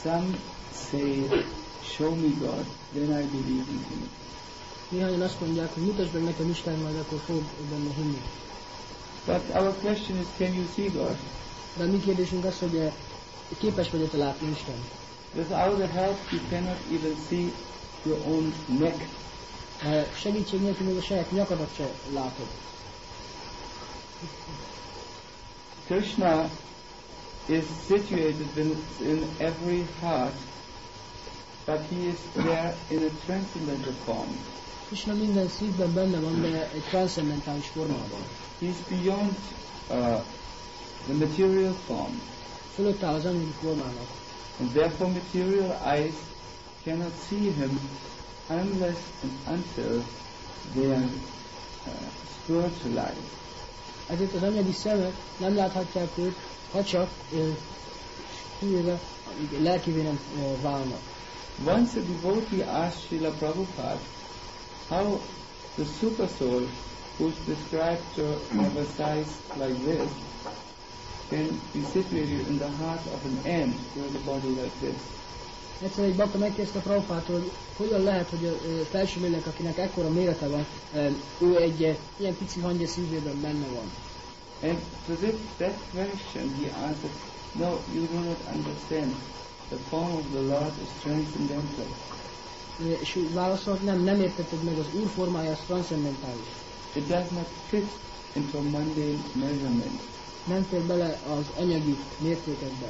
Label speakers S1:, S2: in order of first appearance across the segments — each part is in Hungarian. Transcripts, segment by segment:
S1: some say, show me God, then I believe in Him.
S2: Néhányan azt mondják, hogy mutasd meg nekem Isten, majd akkor fogok benne hinni.
S1: But our question is, can you see God?
S2: De a mi kérdésünk az, hogy képes vagy-e látni Isten?
S1: Without the help, you cannot even see your own neck.
S2: Segítség nélkül még a saját nyakadat se látod.
S1: Krishna is situated in every heart, but He is there in a transcendental form.
S2: Krishna minden szívben benne van, de egy transzcendentális formában.
S1: He is beyond the material form.
S2: Fölött áll az anyagi formának.
S1: And therefore material eyes cannot see Him unless and until they are spiritualized.
S2: Ezért az anyagi szemek nem láthatják őt, ha csak kivéve, amíg lelkivé nem válnak.
S1: Once a devotee asked Srila Prabhupada how the super soul, who is described to have a size like this, can be situated in the heart of an ant with a body like this.
S2: Egyszer egy bakta megkérdezte Prabhupától, hogy hogyan lehet, hogy a felső lélek, akinek ekkora mérete van, ő egy ilyen pici hangya szívében benne van.
S1: And to that question he answered, no, you do not understand. The form of the Lord is transcendental.
S2: És úgy válaszolt, nem értetted meg, az Úr formája az transzendentális.
S1: It does not fit into a mundane measurement.
S2: Nem fér bele az anyagi mértékekbe.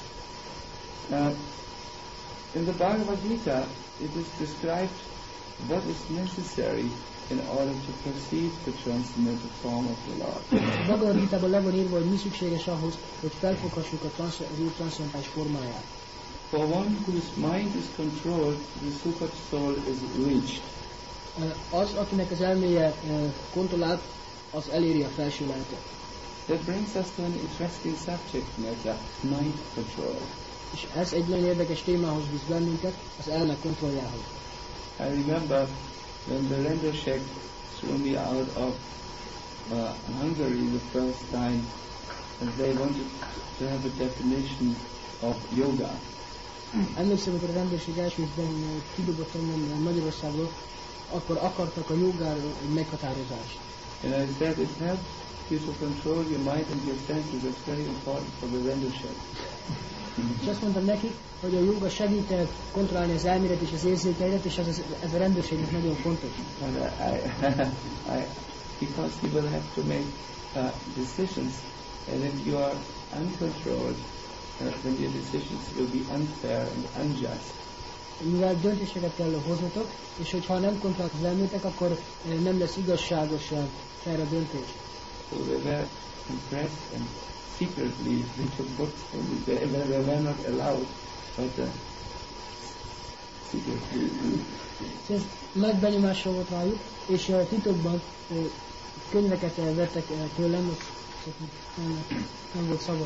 S1: In the Bhagavad Gita, it is described what is necessary in order to perceive the transcendental form of the Lord.
S2: A Bhagavad Gitában le van írva, hogy mi szükséges ahhoz, hogy felfoghassuk az Úr transzcendentális formáját.
S1: For one whose mind is controlled, the super soul is reached.
S2: Az, akinek az elméje kontrollált, az eléri a felső lelket.
S1: That brings us to an interesting subject matter, mind control.
S2: És ez egy nagyon érdekes témához visz bennünket, az elme kontrolljához.
S1: I remember when the Rendershek threw me out of Hungary the first time, and they wanted to have a definition of yoga.
S2: Emlékszem, amikor a rendőrség első ízben kidobott onnan Magyarországról, akkor akartak a jogáról egy meghatározást.
S1: And I said, it helps you to control your mind and your senses. It's very important for the Rendershek.
S2: És azt mondtam neki, hogy a joga segít kontrollálni az elmélet és az érzékeidet, és ez a rendőrségnek nagyon fontos.
S1: Because you will have to make decisions, and if you are uncontrolled, then your decisions will be unfair and unjust.
S2: Mivel döntéseket kell hoznotok, és hogyha nem kontrollálod az elméletek, akkor nem lesz igazságos fair a döntés.
S1: So they were impressed and secretly they took books and they were not allowed, but secretly.
S2: Ez nagy benyomással volt rájuk, és titokban könyveket vettek tőlem, nem volt szabad.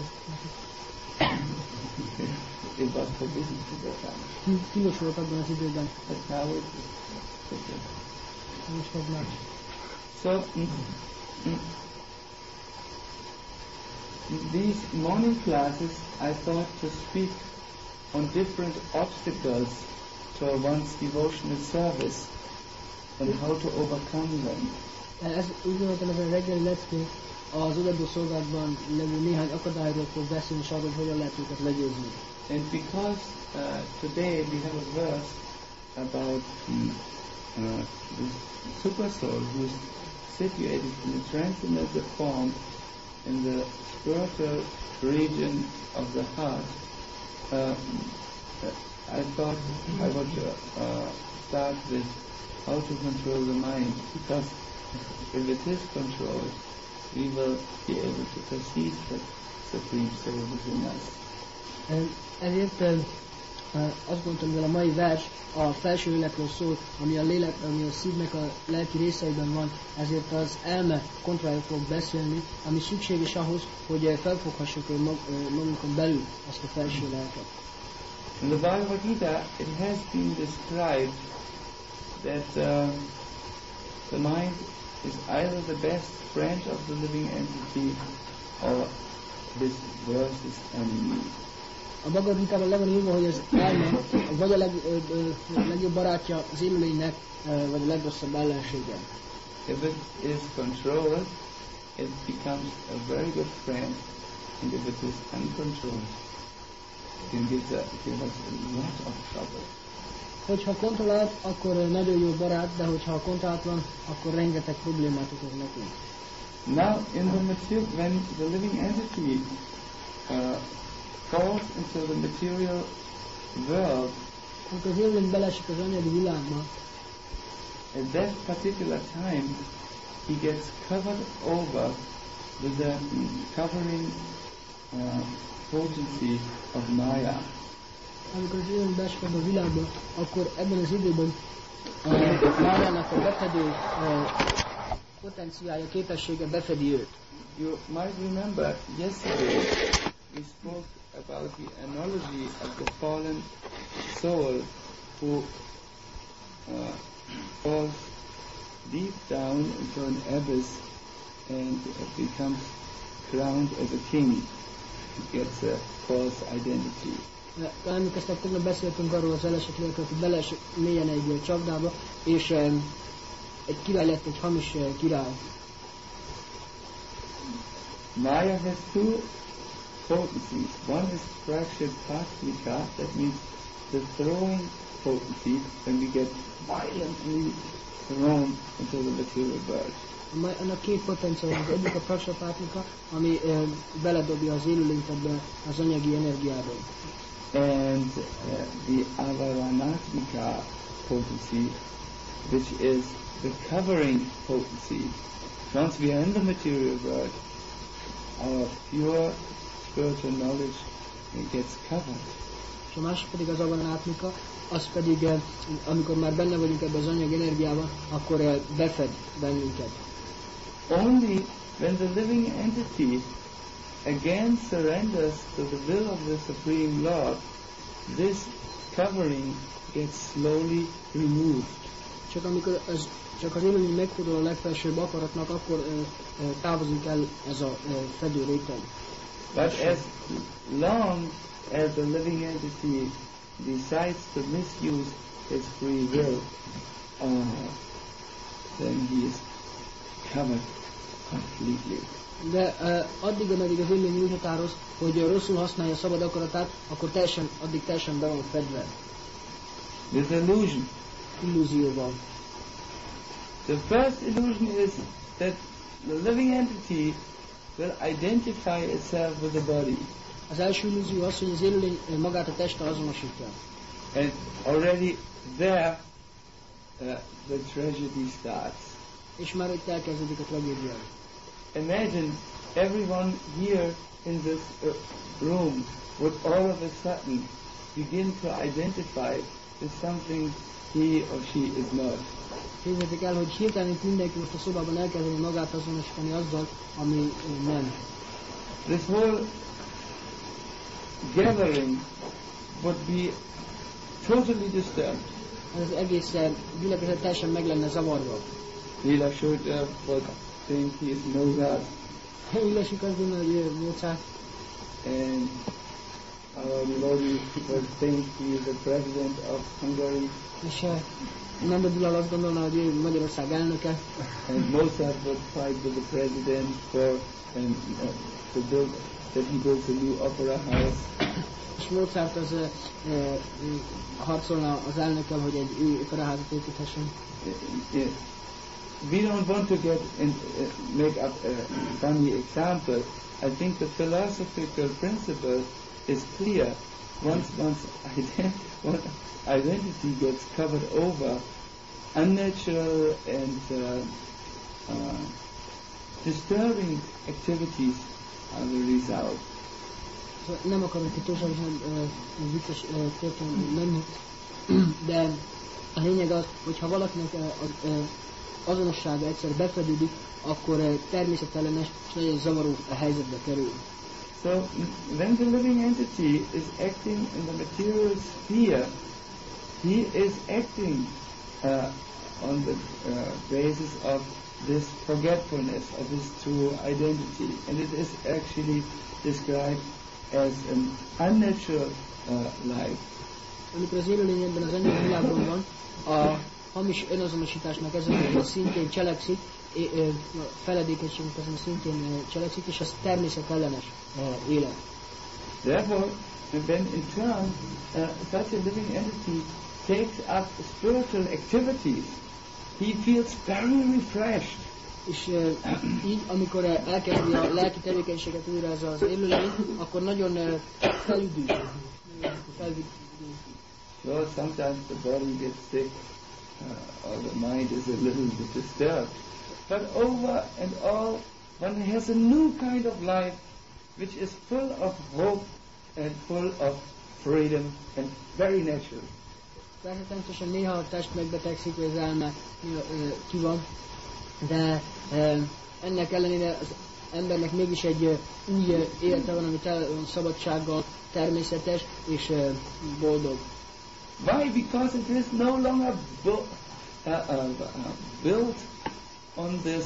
S1: It was forbidden to the time.
S2: Tilos volt abban az időben.
S1: But now it is
S2: Most meg más.
S1: So, these morning classes I thought to speak on different obstacles to one's devotional service and how to overcome them.
S2: Ez úgy gondoltam, ez a reggeli lecke az odaadó szolgálatban levő néhány akadályról fog beszélni, és arról, hogyan lehet őket legyőzni.
S1: And because today we have a verse about the super soul who is situated in the transcendental form in the spiritual region of the heart, I thought I would start with how to control the mind, because if it is controlled, we will be able to perceive that Supreme Soul within us.
S2: Ezért azt gondoltam, hogy a mai vers a felső lélekről szól, ami a szívnek a lelki részeiben van, ezért az elme kontrollja fog beszélni, ami szükséges ahhoz, hogy felfoghassuk magunkon belül azt a felső lelket.
S1: In the Bhagavad Gita, it has been described that the mind is either the best friend of the living entity or this verse's enemy.
S2: A Bhagavad Gitában le van írva, hogy az elme vagy a legjobb barátja az élőlénynek, vagy a legrosszabb ellensége.
S1: If it is controlled, it becomes a very good friend, and if it is uncontrolled, it can give us a lot of trouble.
S2: Hogyha kontrollált, akkor nagyon jó barát, de hogyha kontrollatlan, akkor rengeteg problémát okoz nekünk.
S1: Now, when the living entity falls into the material world,
S2: amikor az élőlény belesik az anyagi világba,
S1: at that particular time, he gets covered over with the covering potency of Maya.
S2: amikor az élőlény belesik a világba, akkor ebben az időben a Májának a befedő potenciája, képessége befedi őt.
S1: You might remember yesterday we spoke about the analogy of the fallen soul who falls deep down into an abyss and becomes crowned as a king, gets a false identity.
S2: Emlékeztek, tegnap beszéltünk arról az elesetről, hogy beleesik mélyen egy csapdába, és egy király lett egy hamis király.
S1: Maya has two potencies. One is prakshitpatvika, that means the throwing potency, when we get violently thrown into the material world.
S2: Annak két potenciája, az egyik a prakshitpatvika, ami beledobja az élőlényt ebbe az anyagi energiába.
S1: And the avaranatmika potency, which is the covering potency. Once we are in the material world, our pure spiritual knowledge gets covered.
S2: És a másik pedig az avaranatmika, az pedig, amikor már benne vagyunk ebben az anyag energiában, akkor befed bennünket.
S1: Only when the living entity again surrenders to the will of the Supreme Lord, this covering gets slowly removed.
S2: Csak az élőlény megfordul a legfelsőbb akaratnak, akkor távozik el ez a fedő réteg.
S1: But as long as the living entity decides to misuse his free will, then he is covered completely.
S2: De addig, ameddig az élőlény úgy határoz, hogy rosszul használja a szabad akaratát, akkor addig teljesen be van fedve.
S1: With illusion.
S2: Illúzióval.
S1: The first illusion is that the living entity will identify itself with the body.
S2: Az első illúzió az, hogy az élőlény magát a testtel azonosítja.
S1: And already there the tragedy starts.
S2: És már itt elkezdődik a tragédia.
S1: Imagine everyone here in this room would all of a sudden begin to identify with something he or she is not.
S2: Képzeljétek el, hogy hirtelen itt mindenki most a szobában elkezdeni magát azonosítani azzal, ami nem.
S1: This whole gathering would be totally disturbed.
S2: Ez az egész gyülekezet teljesen meg lenne zavarva.
S1: Lila Shodra would think he is Mozart.
S2: Illesik azt gondolja, hogy Mozart.
S1: And our Lord would think he is the president of Hungary.
S2: És Nanda Bilal azt gondolna, hogy ő Magyarország elnöke.
S1: And Mozart would fight with the president for to build that he builds a new opera house.
S2: És Mozart az harcolna az elnökkel, hogy egy új operaházat építhessen.
S1: We don't want to get make up a funny example. I think the philosophical principle is clear. Once identity gets covered over, unnatural and disturbing activities are the result.
S2: Nem akarok itt túlságosan vicces történetben menni, de a lényeg az, hogyha valakinek azonossága egyszer befedődik, akkor természetellenes és nagyon zavaró helyzetbe kerül.
S1: So when the living entity is acting in the material sphere, he is acting on the basis of this forgetfulness of his true identity, and it is actually described as an unnatural life.
S2: Amikor az élőlény ebben az anyagi világban van, a hamis önazonosításnak ezen a szintén cselekszik, feledékenységnek ezen a szintén cselekszik, és az természetellenes élet.
S1: Therefore, when in turn such a living entity takes up spiritual activities, he feels very refreshed.
S2: És így, amikor elkezdi a lelki tevékenységet újra ez az élőlény, akkor nagyon felüdül.
S1: So sometimes the body gets sick, or the mind is a little bit disturbed. But over and all, one has a new kind of life, which is full of hope and full of freedom and very natural.
S2: Persze természetesen néha a test megbetegszik, vagy az elme ki van, de ennek ellenére az embernek mégis egy új élete van, ami tele van szabadsággal, természetes és boldog.
S1: Why? Because it is no longer built on this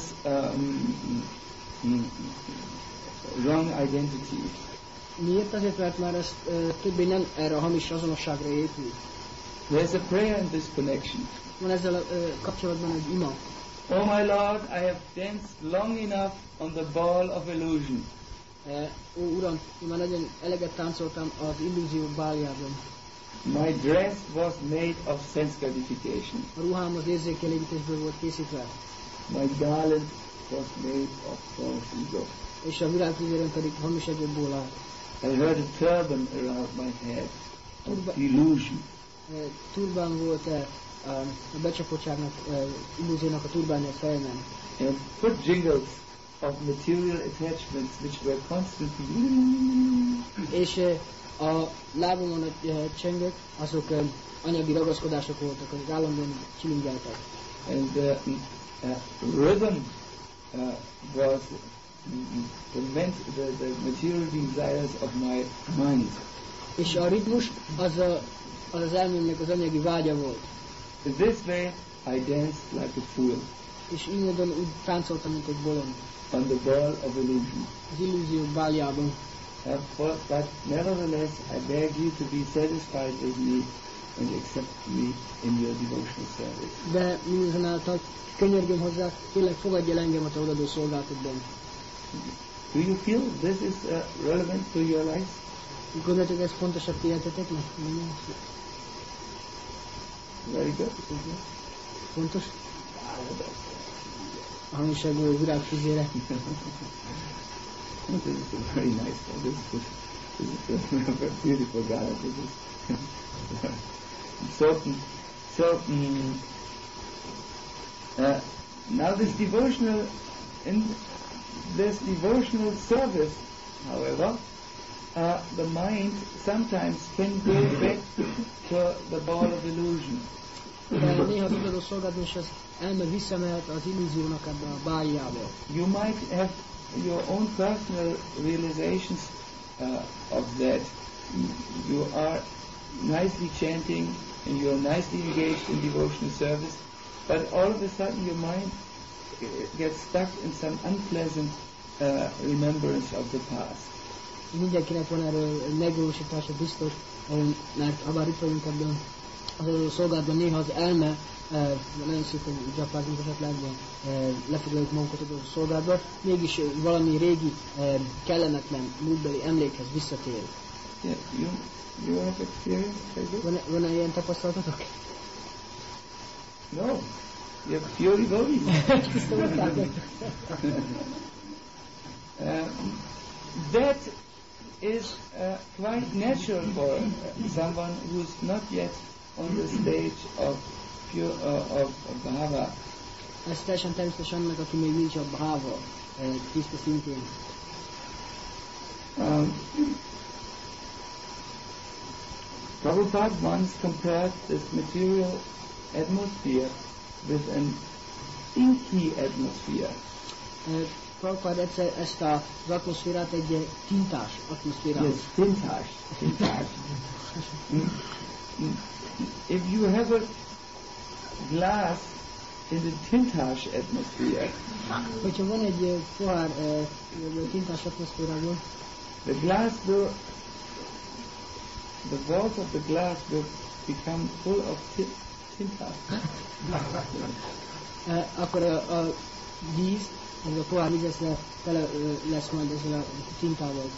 S1: wrong identity.
S2: Miért? Azért, mert már ez többé nem erre a hamis azonosságra épül.
S1: There's a prayer in this connection.
S2: Van ezzel kapcsolatban egy ima.
S1: Oh my Lord, I have danced long enough on the ball of illusion.
S2: Ó Uram, én már nagyon eleget táncoltam az illúzió báljában.
S1: My dress was made of sense gratification.
S2: A ruhám az érzékelégítésből volt készítve.
S1: My garland was made of false ego.
S2: És a virágfűzérem pedig hamis egyébból állt.
S1: I heard a turban around my head of illusion.
S2: Turbán volt a becsapottságnak, illúziónak a turbánja a fejemben.
S1: And foot jingles of material attachments which were constantly. És
S2: a lábomon a csengők, azok anyagi ragaszkodások voltak, azok állandóan csilingeltek.
S1: And rhythm was the material desires of my mind.
S2: És a ritmus az elmémnek az anyagi vágya volt.
S1: In this way I danced like a fool.
S2: És így módon úgy táncoltam, mint egy bolond.
S1: On the ball of illusion.
S2: Az illúzió báljában.
S1: But nevertheless, I beg you to be satisfied with me and accept me in your devotional service.
S2: De mindazonáltal könyörgöm hozzá, tényleg fogadj el engem a te odadó szolgálatodban.
S1: Do you feel this is relevant to your life?
S2: Gondoljátok, ez fontos a ti életeteknek?
S1: Very good.
S2: Fontos? A hamiságú virágfűzére.
S1: This is a very nice one. This is a beautiful garland. Now this devotional service, however, the mind sometimes can go back to the ball of illusion.
S2: De néha tudod szolgálni, és az elme visszamehet az illúziónak ebbe a báljába.
S1: You might have your own personal realizations of that. You are nicely chanting and you are nicely engaged in devotional service, but all of a sudden your mind gets stuck in some unpleasant remembrance of the past.
S2: Mindenkinek van erről megvalósítása biztos, mert abban itt vagyunk ebben az szolgálatban, néha az elme nagyon szépen gyapázunk esetlegben, lefoglaljuk magunkat a szolgálatban, mégis valami régi, kellemetlen, múltbeli emlékhez visszatér.
S1: Yeah, you have experience?
S2: Van-e ilyen tapasztalatotok?
S1: No. You have pure devotees. That is quite natural for someone who's not yet on the stage of pure of bhava.
S2: Ez teljesen természetes annak, aki még nincs a bhava, tiszta szintén.
S1: Prabhupada once compared this material atmosphere with an inky atmosphere.
S2: Prabhupada egyszer ezt az atmoszférát egy tintás atmoszférához.
S1: Yes, tintás. If you have a glass in the tintás atmosphere,
S2: hogyha van egy pohár tintás atmoszférában,
S1: the glass will the walls of the glass will become full of tinta.
S2: Akkor a víz, ez a pohár víz, ez tele lesz majd ezzel a tintával.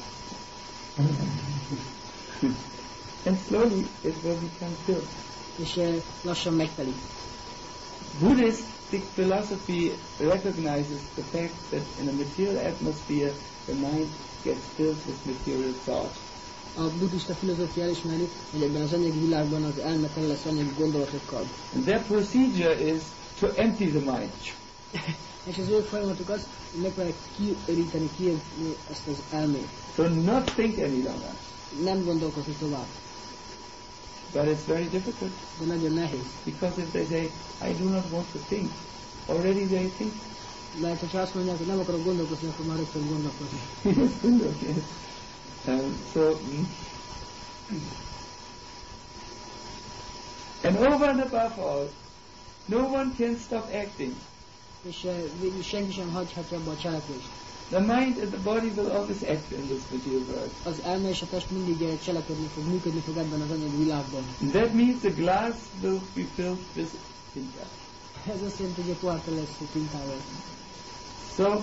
S1: And slowly it will become filled.
S2: És lassan megtelik.
S1: Buddhistic philosophy recognizes the fact that in a material atmosphere the mind gets filled with material thought.
S2: A buddhista filozófia elismeri, hogy ebben az anyagi világban az elme tele lesz anyagi gondolatokkal.
S1: And their procedure is to empty the mind.
S2: És az ő folyamatuk az, hogy megpróbálják kiüríteni, kiérteni ezt az elmét.
S1: So not think any longer.
S2: Nem gondolkozni tovább.
S1: But it's very difficult.
S2: De nagyon nehéz.
S1: Because if they say, I do not want to think, already they think.
S2: Mert hogyha azt mondják, hogy nem akarok gondolkozni, akkor már rögtön gondolkozni.
S1: Yes. And over and above all, no one can stop acting.
S2: És végül senki sem hagyhatja abba a cselekvést.
S1: The mind and the body will always act in this material world.
S2: Az elme és a test mindig cselekedni fog, működni fog ebben az anyagi világban.
S1: That means the glass will be filled with tinta.
S2: Ez azt jelenti, hogy a pohár tele lesz tintával.
S1: So,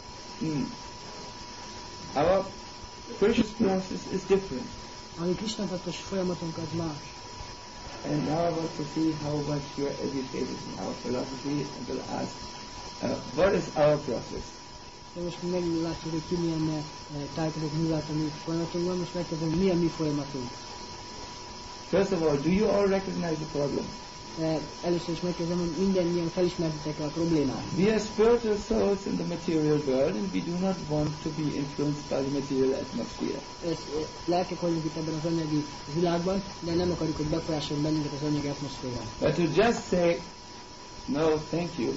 S1: our precious process is different.
S2: A mi kristálytartós folyamatunk az más.
S1: And now I want to see how much you are educated in our philosophy, and will ask, what is our process?
S2: De most meglátjuk, hogy ki milyen tájékozott művelt a mi folyamatunkban, most megkezdem, mi a mi folyamatunk.
S1: First of all, do you all recognize the problem?
S2: Először is megkezdem, hogy mindannyian felismertitek a problémát.
S1: We are spiritual souls in the material world, and we do not want to be influenced by the material atmosphere.
S2: Lelkek vagyunk itt ebben az anyagi világban, de nem akarjuk, hogy befolyásoljon bennünket az anyagi atmoszféra.
S1: But to just say, no, thank you.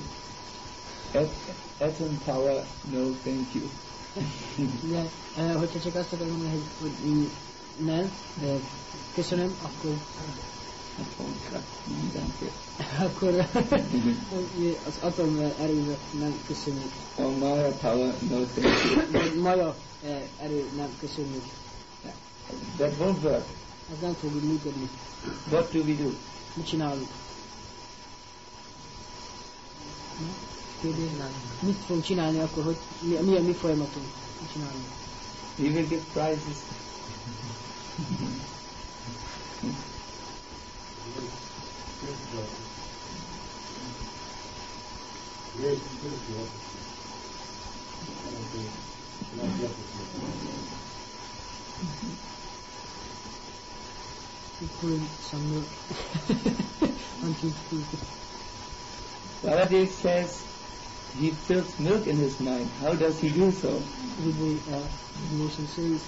S1: Atom power, no, thank you.
S2: De hogyha csak azt akarom mondani, hogy nem, köszönöm, akkor akkor az atomerőnek nem köszönjük.
S1: Or Maya power, no thank you.
S2: Vagy Maya erő nem köszönjük.
S1: That won't work.
S2: Ez nem fog úgy működni.
S1: What do we do?
S2: Mit csinálunk? Mit fogunk csinálni akkor, hogy mi a mi folyamatunk? Mit csinálunk?
S1: We will give prizes. Baladev says he fills milk in his mind. How does he do so?
S2: With the devotion series.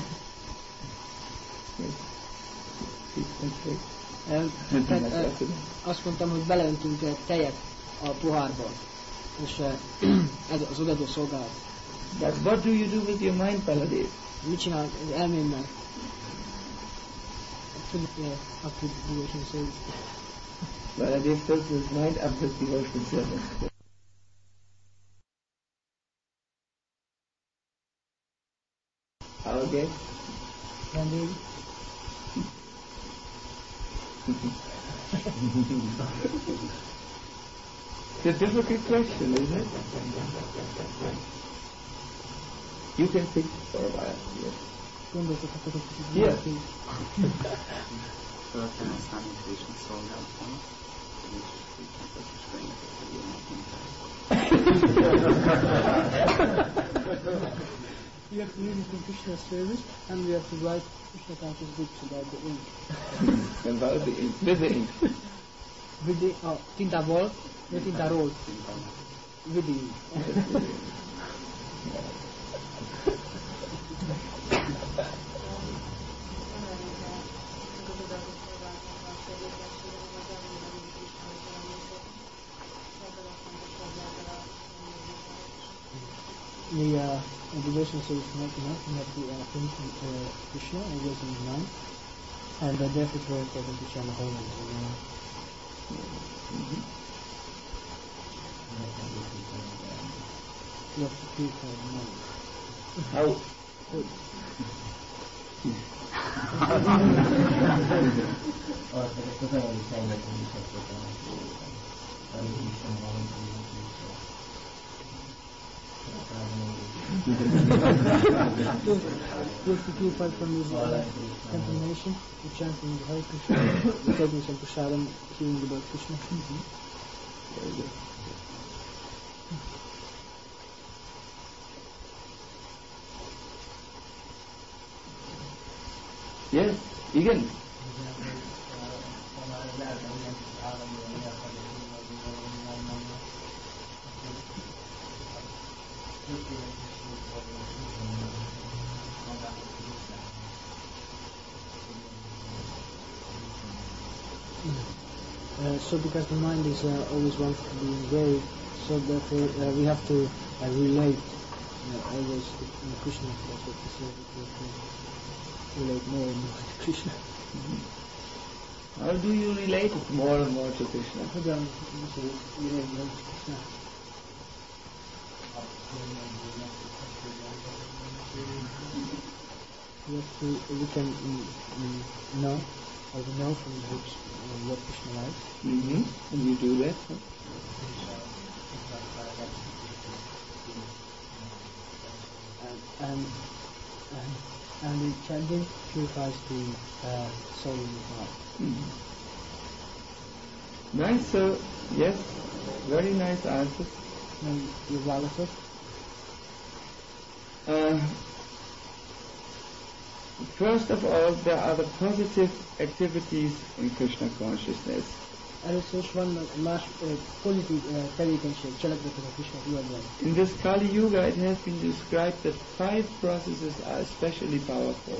S2: Tehát azt mondtam, hogy beleöntünk tejet a pohárba, és ez az odadó szolgálat.
S1: But what do you do with your mind, Baladev?
S2: Mit csinál az elmémmel? Up to devotion service.
S1: Baladev fills his mind up with devotion service. How again? It's a difficult question, isn't it? You can think for a while. Yes.
S2: We have to read it in Krishna's service, and we have to write Krishna conscious books about the ink.
S1: About the ink. With the ink.
S2: With the tintával, the tintáról. With the ink. The devotion service is not enough. We have to think Krishna and goes in his mind, and therefore it's very important to chant the whole name. You have to purify the mind.
S1: How?
S2: Just to purify from his contamination, the chanting the Hare Krishna, the taking some prasadam, hearing about Krishna.
S1: Very good. Yes, igen.
S2: So because the mind is always wants to be engaged, so therefore we have to relate always to Krishna. That's what we say. We have to relate more and more to Krishna.
S1: How do you relate more and more to Krishna?
S2: Hogyan relate more to Krishna? We can know, or we know from the books what Krishna likes.
S1: And you do that? And
S2: the chanting purifies the soul in the heart.
S1: Nice, sir. Yes, very nice answer. First of all, there are the positive activities in Krishna consciousness.
S2: Először is vannak más pozitív tevékenység, cselekedetek a Krishna tudatban.
S1: In this Kali Yuga, it has been described that 5 processes are especially powerful.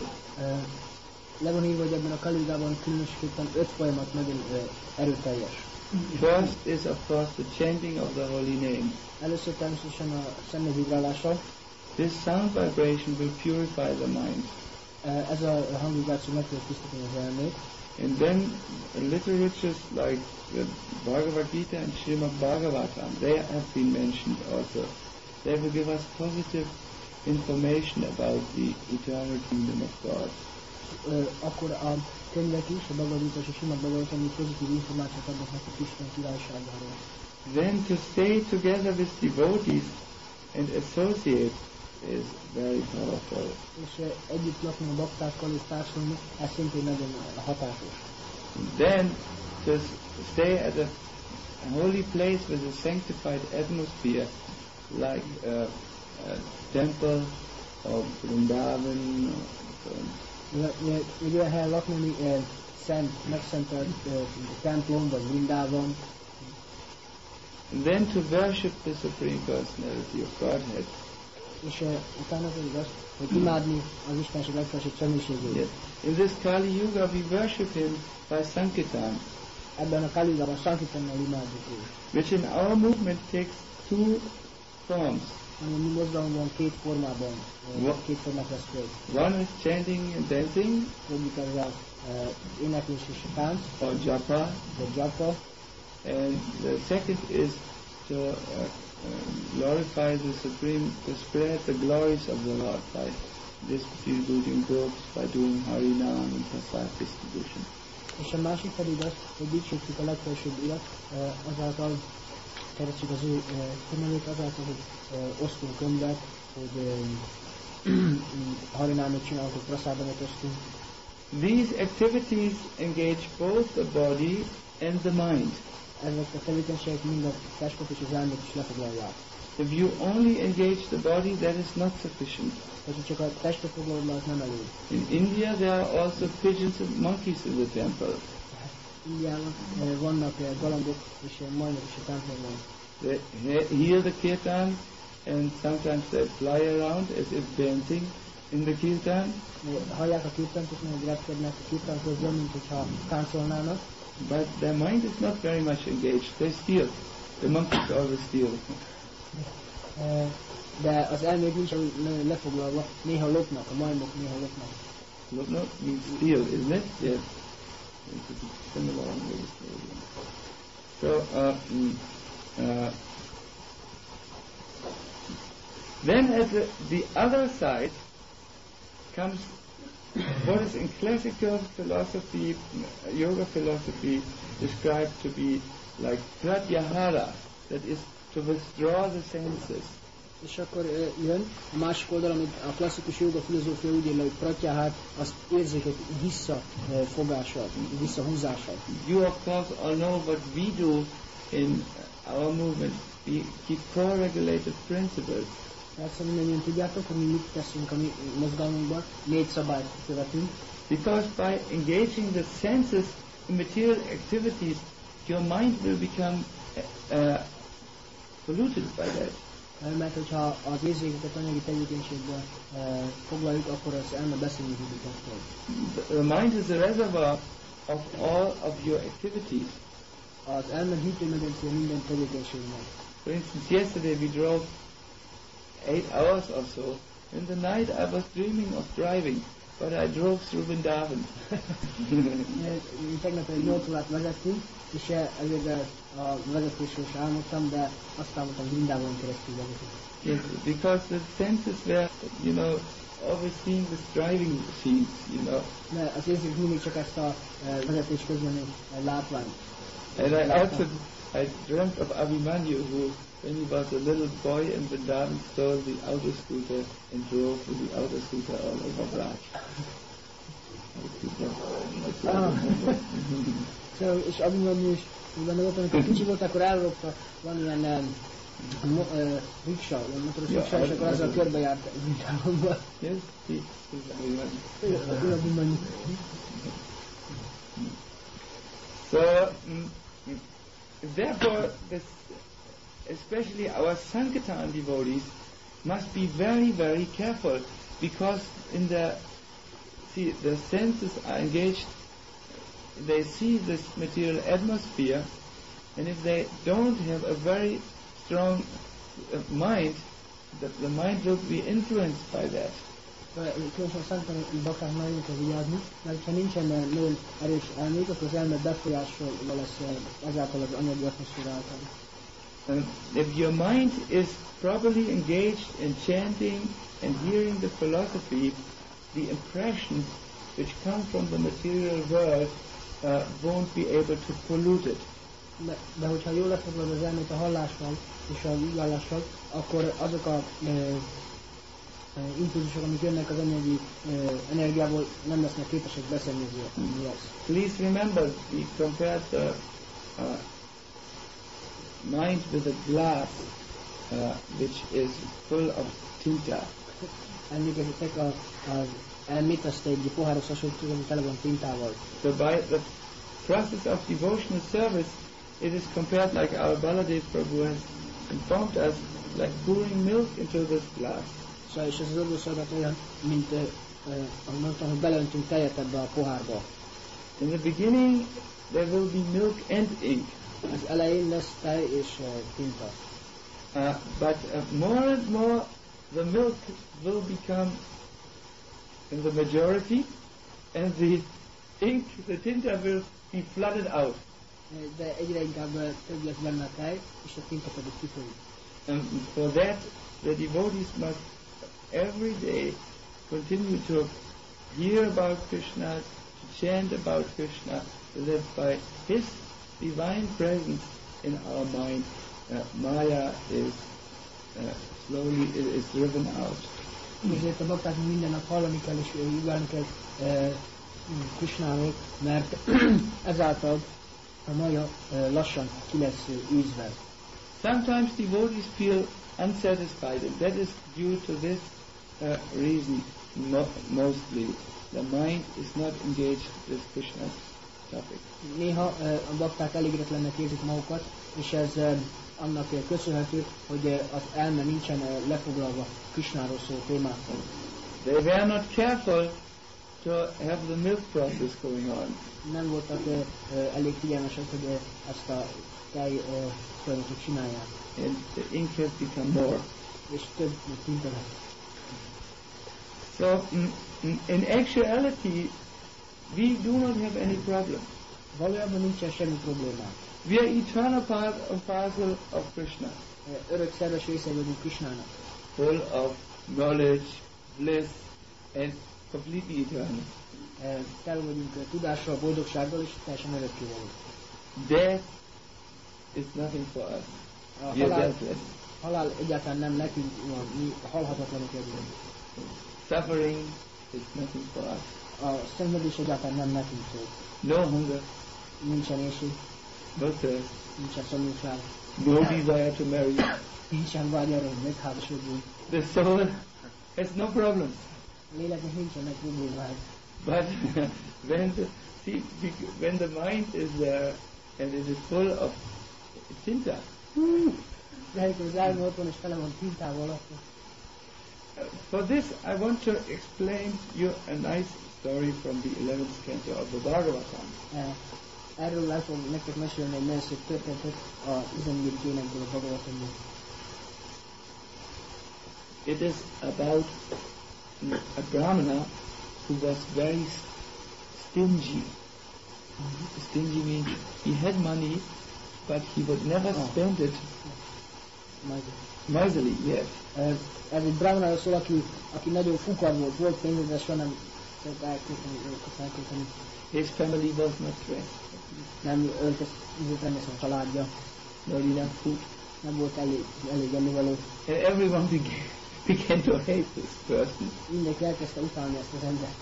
S2: Le van írva, hogy ebben a Kali Yugában különösképpen 5 folyamat nagyon erőteljes.
S1: First is of course the chanting of the holy name.
S2: Először természetesen a szentnev vibrálása.
S1: This sound vibration will purify the mind.
S2: Ez a hangvibráció meg tudja tisztítani az elmét.
S1: And then literatures like the Bhagavad Gita and Srimad Bhagavatam, they have been mentioned also. They will give us positive information about the eternal kingdom of God.
S2: Akkor a könyvek is, a Bhagavad Gita és a Srimad Bhagavatam pozitív információt adnak neki Isten királyságáról.
S1: Then to stay together with devotees and associate is very powerful.
S2: És együtt lakni a baktákkal és társulni, ez szintén nagyon hatásos.
S1: Then to stay at a holy place with a sanctified atmosphere, like a temple of Vrindavan.
S2: Egy olyan helyen lakni, ami szent, megszentelt templom vagy Vrindavan.
S1: And then to worship the Supreme Personality of Godhead.
S2: És utána pedig azt, hogy imádni az Istenség legfelsőbb személyiségét.
S1: Yes. In this Kali Yuga we worship Him by Sankirtan.
S2: Ebben a Kali Yugában Sankirtannal imádjuk őt.
S1: Which in our movement takes 2 forms.
S2: Ami mi mozgalomban 2 formában, 2 formát vesz föl.
S1: One is chanting and dancing.
S2: Egyik az a éneklés és a tánc.
S1: Or japa.
S2: Vagy japa.
S1: And the second is to glorify the Supreme, to spread the glories of the Lord by distributing books, by doing Harinam and Prasad distribution.
S2: És a másik pedig az, hogy dicsőítjük a legfelsőbb Urat, azáltal keressük az ő könyvét, azáltal, hogy osztunk könyvet, hogy Harinámot csinálunk, hogy Prasadamot osztunk.
S1: These activities engage both the body and the mind.
S2: Ezek a tevékenységek mind a testet és az elmét is lefoglalják.
S1: If you only engage the body, that is not sufficient.
S2: Hogyha csak a testet foglalod le, az nem elég.
S1: In India there are also pigeons and monkeys in the temple.
S2: Indiában vannak galambok és majmok is a templomban.
S1: They hear the kirtan and sometimes they fly around as if dancing in the kirtan.
S2: Hallják a kirtant, és meg repkednek a kirtan közben, mint hogyha táncolnának.
S1: But their mind is not very much engaged. They steal. The monkeys always steal.
S2: De az elmék nincs lefoglalva, néha lopnak, a majmok néha lopnak.
S1: Lopnak means steal, isn't it? Yes. Similar. So, then at the other side comes what is in classical philosophy, yoga philosophy, described to be like pratyahara, that is to withdraw the senses.
S2: És akkor jön a másik oldal, amit a klasszikus joga filozófia úgy írja, hogy pratyahát, az érzékek visszafogása, visszahúzása.
S1: You of course all know what we do in our movement. We keep co-regulated principles.
S2: Persze mindannyian tudjátok, hogy mi mit teszünk a mi mozgalmunkban, 4 szabályt követünk.
S1: Because by engaging the senses in material activities, your mind will become polluted by that.
S2: Mert hogyha az érzékeket anyagi tevékenységben foglaljuk, akkor az elme beszélődik attól.
S1: The mind is a reservoir of all of your activities.
S2: Az elme hűtőmedencéje minden tevékenységnek.
S1: For instance, yesterday we drove 8 hours or so. In the night I was dreaming of driving, but I drove through Vrindavan.
S2: Tegnap egy 8 órát vezettünk, és ezért a vezetésről is álmodtam, de azt álmodtam, Vrindavanon keresztül vezetünk.
S1: Yes, because the senses were, always seeing this driving scenes,
S2: De az érzék mindig csak ezt a vezetés közben látvány.
S1: And I dreamt of Abhimanyu, who, when he was a little boy in Vrindavan, stole the auto scooter and drove with the auto scooter all over Braj.
S2: És Abhimanyu is, benne volt, amikor kicsi volt, akkor elropta valamilyen riksa, vagy motoros riksa, és akkor azzal körbejárt Vrindavonba.
S1: Yes, he is Abhimanyu. So, therefore, especially our Sankirtan devotees must be very, very careful, because the senses are engaged, they see this material atmosphere, and if they don't have a very strong mind, the mind will be influenced by that.
S2: Különösen a Sankirtan bakták nagyon kell vigyázni, mert ha nincsen nagyon erős elmék, akkor az elme befolyásolva lesz ezáltal az anyagi atmoszféra által.
S1: If your mind is properly engaged in chanting and hearing the philosophy, the impressions which come from the material world won't be able to pollute it.
S2: De hogyha jól lefoglalod az elmét a hallással és a vigállással, akkor azok a impulzusok, amik jönnek az anyagi energiából, nem lesznek képesek beszennyezni azt.
S1: Please remember, we compared the mind with a glass which is full of tinta.
S2: Emlékezzetek az elmét, azt egy pohárhoz hasonlítjuk, ami tele van tintával.
S1: So by the process of devotional service, it is compared, like our Baladev Prabhu has informed us, like pouring milk into this glass.
S2: Szóval és ez az adószolgálat olyan, mint ahogy mondtam, hogy beleöntünk tejet ebbe a pohárba.
S1: In the beginning, there will be milk and ink.
S2: Az elején lesz tej és tinta.
S1: But more and more, the milk will become in the majority, and the ink, the tinta will be flooded out.
S2: De egyre inkább több lesz benne a tej, és a tinta pedig kifolyik.
S1: And for that, the devotees must every day continue to hear about Krishna, to chant about Krishna, so that by His divine presence in our mind, Maya is slowly is driven out.
S2: Ezért a baktáknak minden nap hallani kell és jugálni kell Krishnáról, mert ezáltal a Maya lassan ki lesz űzve.
S1: Sometimes devotees feel unsatisfied, and that is due to this reason. Mostly, the mind is not engaged with Krishna's topic.
S2: Néha a bakták elégedetlennek érzik magukat, és ez annak köszönhető, hogy az elme nincsen lefoglalva Krishnáról szóló témákkal.
S1: They were not careful to have the milk process going on.
S2: Nem voltak elég figyelmesek, hogy ezt a tej folyamatot csinálják.
S1: And the ink has become more.
S2: És több tinta lett.
S1: So, in actuality, we do not have any problem.
S2: Valójában nincsen semmi problémánk.
S1: We are eternal part and parcel of Krishna.
S2: Örök szerves részei vagyunk Krishnának.
S1: Full of knowledge, bliss, and completely eternal.
S2: Tele vagyunk tudással, boldogsággal, és teljesen örökkévaló.
S1: Death is nothing for us.
S2: A
S1: We are deathless.
S2: halál egyáltalán nem nekünk van, mi halhatatlanok vagyunk.
S1: Suffering is nothing for us.
S2: A szenvedés egyáltalán nem nekünk szól.
S1: No hunger,
S2: Nincsen éjség,
S1: no thirst,
S2: nincsen szomjúság,
S1: no desire to marry.
S2: nincsen vágy arra, hogy megházasodjunk.
S1: The soul has no problems.
S2: A léleknek nincsenek problémák.
S1: But when the mind is there and it is full of chinta,
S2: De amikor az elme ott van és tele van tintával, akkor
S1: for this I want to explain you a nice story from the 11th canto of the Bhagavatam.
S2: erről el fogok nektek mesélni egy nagyon szép történetet a 14. énekből a Bhagavatamból.
S1: It is about a brahmana who was very stingy. Stingy means he had money, but he would never spend it
S2: Majd.
S1: miserly. Yes.
S2: Ez egy brahmanáról szól, aki nagyon fukar volt pénzed, de soha nem szeret elkölteni.
S1: His family was not dressed.
S2: Nem öltözött rendesen a családja,
S1: Not enough food.
S2: nem volt elég ennivaló.
S1: And everyone began to hate this person.
S2: Mindenki elkezdte utálni ezt az embert.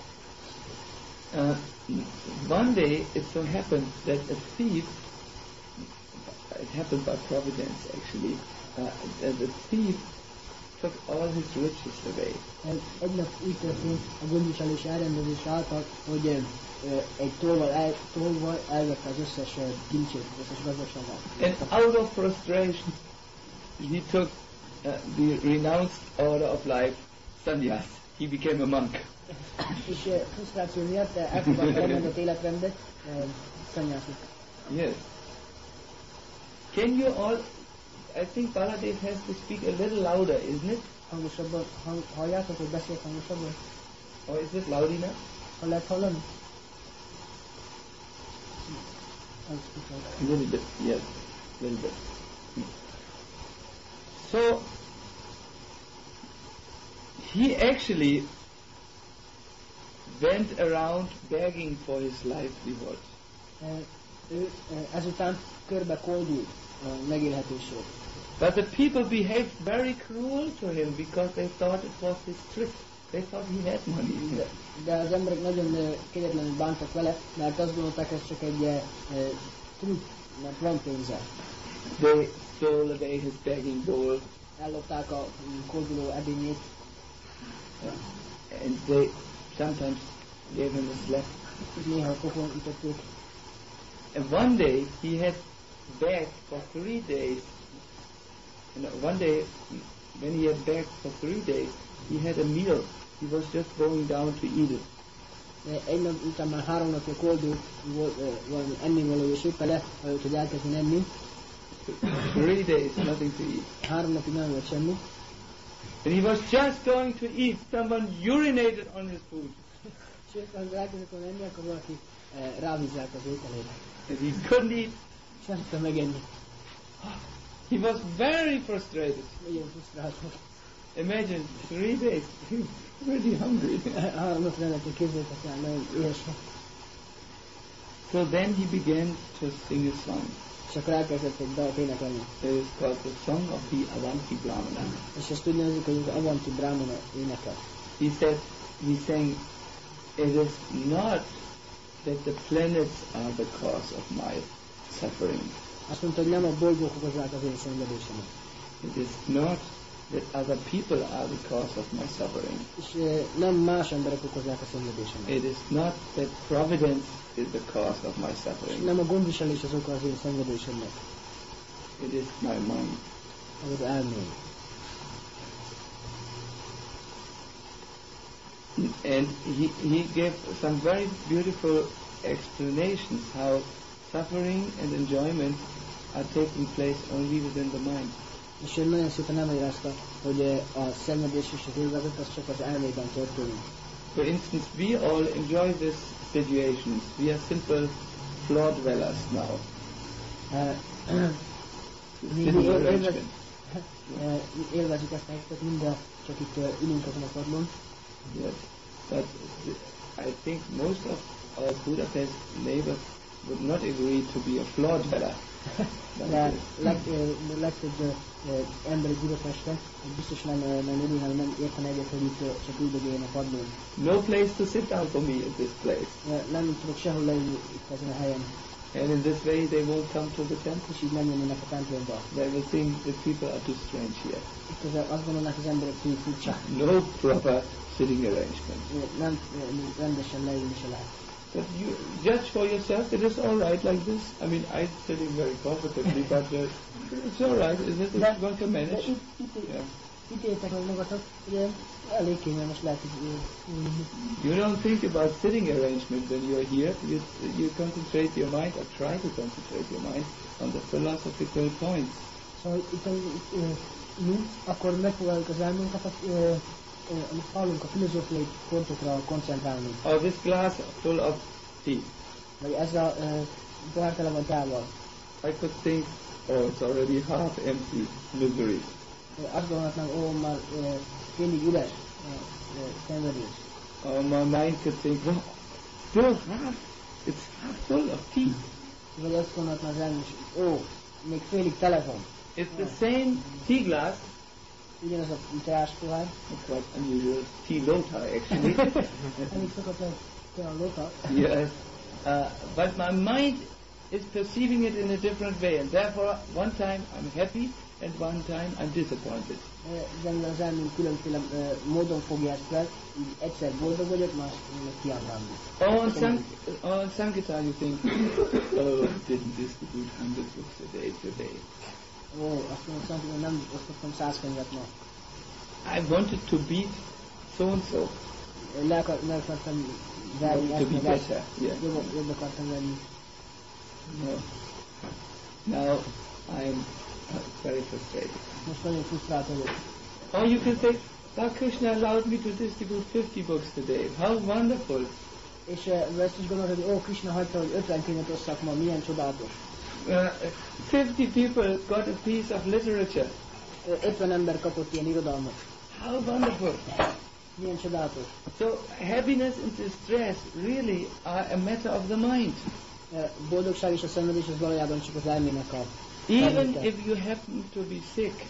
S1: One day it so happened that a thief, it happened by providence actually, that the thief took all his riches away.
S2: Egy nap úgy történt a gondviselés elrendezés által, hogy egy tolvaj elvette az összes kincsét, az összes gazdagságát.
S1: And out of frustration, he took the renounced order of life, sannyas. He became a monk.
S2: És frusztráció miatt elfogadta a rendezett életrendet, szanyászit.
S1: Yes. Can you all, I think Baladev has to speak a little louder, isn't it?
S2: Hangosabban, halljátok, hogy beszélt hangosabban?
S1: Or is it loud enough?
S2: Ha lehet hallani?
S1: A little bit, yes, a little bit. So, he actually went around begging for his livelihood.
S2: Ő ezután körbe koldult megélhetésről.
S1: But the people behaved very cruel to him because they thought it was his trick. They thought he had money.
S2: De az emberek nagyon kegyetlenül bántak vele, mert azt gondolták, ez csak egy trükk, mert van pénze.
S1: They stole away his begging bowl.
S2: Ellopták a kolduló edényét.
S1: And they sometimes gave him a slap.
S2: Néha kokon ütötték.
S1: And one day he had begged for 3 days. And one day, when he had begged for 3 days, he had a meal. He was just going down to eat it.
S2: Egy nap után már 3 napja koldult, valami ennivaló, és éppen lehajott, hogy elkezdjen enni.
S1: 3 days, nothing to eat.
S2: 3 napig nem volt semmi.
S1: And he was just going to eat. Someone urinated on his food.
S2: És éppen elkezdett volna enni, akkor valaki rávizelt az ételére.
S1: And he couldn't eat.
S2: És nem tudta megenni.
S1: He was very frustrated.
S2: Nagyon frusztrált volt.
S1: Imagine 3 days. He was really hungry.
S2: 3 napra nem tudta képzeltek el, nagyon éhes.
S1: So then he began to sing a song.
S2: És akkor elkezdett egy dalt énekelni.
S1: It is called the Song of the Avanti Brahmana.
S2: És ezt úgy nevezik, hogy az Avanti Brahmana énekel.
S1: He sang, it is not that the planets are the cause of my suffering.
S2: Azt mondta, hogy nem a bolygók okozzák az én szenvedésemet.
S1: It is not that other people are the cause of my suffering.
S2: És nem más emberek okozzák a szenvedésemet.
S1: It is not that providence is the cause of my
S2: És
S1: suffering.
S2: nem a gondviselés az oka az én szenvedésemnek.
S1: It is my mind.
S2: Az az elmény.
S1: And he gave some very beautiful explanations how suffering and enjoyment are taking place only within the mind.
S2: És ő nagyon szépen elmagyarázta, hogy a szenvedés és az élvezet az csak az elmében történik.
S1: For instance, we all enjoy this situation. We are simple floor dwellers now.
S2: Élvezzük ezt a helyzetet, minden csak itt ülünk azon a padlón.
S1: Yes. but I think most of our Budapest neighbors would not agree to be a floor dweller.
S2: De legtöbb emberi Budapesten biztos nem örülne, nem érten egyet, hogy itt csak üldögéljenek padlón.
S1: No place to sit down for me in this place.
S2: Nem tudok sehol leülni itt ezen a helyen.
S1: And in this way they won't come to the temple.
S2: És így nem jönnek a templomba.
S1: They will think the people are too strange here.
S2: Itt azt gondolnak az emberek, hogy furcsák.
S1: No proper sitting arrangement.
S2: Nem rendesen leülni se lehet.
S1: But you judge for yourself, it is all right like this. I mean, I'm sitting very comfortably, but it's all right, isn't it? It's going to manage.
S2: Ítéltek meg magatok, ugye elég kényelmes lehet,
S1: You don't think about sitting arrangement when you're here. You concentrate your mind, or try to concentrate your mind on the philosophical points.
S2: Szóval itt mi akkor megpróbáljuk az elmúltat, amit hallunk, a filozófiai pontokra koncentrálni.
S1: Or this glass full of tea.
S2: Vagy ez a pohár tele van teával.
S1: I could think, oh, it's already half empty, misery.
S2: Azt gondolhatnám, már félig üres, szenvedés.
S1: My mind could think, well, still half, it's half full of tea.
S2: Vagy azt gondolhatnám az elmúlt, még félig tele van.
S1: It's the same tea glass.
S2: Ugyanaz a teás pohár.
S1: It's quite unusual. Tea lota, actually.
S2: Elég szokott a tea lota.
S1: Yes. But my mind is perceiving it in a different way, and therefore one time I'm happy and one time I'm disappointed.
S2: De az elmény különféle módon fogja ezt fel, így egyszer boldog vagyok, más kiábrándul.
S1: On Sankirtan you think, oh, I didn't distribute 100 books a day today.
S2: Azt mondom, Sankirtan nem osztottam 100 könyvet ma.
S1: I wanted to beat so-and-so.
S2: Le akartam verni ezt, meg ezt. Jobb akartam verni.
S1: No. Now I'm very frustrated.
S2: Most nagyon frusztrált vagyok.
S1: Or you can say, Lord Krishna allowed me to distribute 50 books today. How wonderful!
S2: És ezt is gondolod, hogy Krishna hagyta, hogy 50 könyvet osszak ma, milyen csodálatos.
S1: 50 people got a piece of literature.
S2: 50 ember kapott ilyen irodalmat.
S1: How wonderful!
S2: Milyen csodálatos.
S1: So happiness and distress really are a matter of the mind.
S2: Boldogság és a szenvedés az valójában csak az elmének a
S1: Even if you happen to be sick,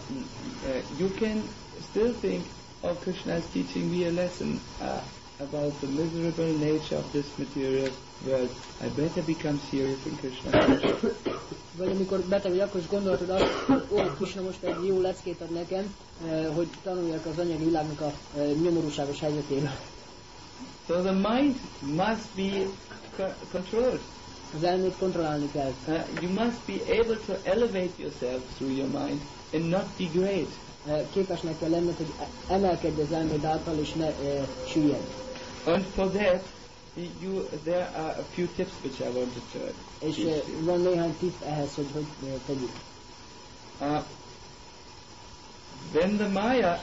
S1: you can still think, oh, Krishna is teaching me a lesson about the miserable nature of this material world. I better become serious in Krishna.
S2: Vagy amikor beteg vagy, akkor is gondolhatod azt, hogy Krishna most egy jó leckét ad nekem, hogy tanuljak az anyagi világnak a nyomorúságos helyzetéről.
S1: So the mind must be controlled.
S2: Az elmét kontrollálni kell.
S1: You must be able to elevate yourself through your mind and not degrade.
S2: Képesnek kell lenned, hogy emelkedj az elméd által, és ne süllyedj.
S1: And for that, there are a few tips which I want to share.
S2: És van néhány tipp ehhez, hogy tegyük.
S1: When the Maya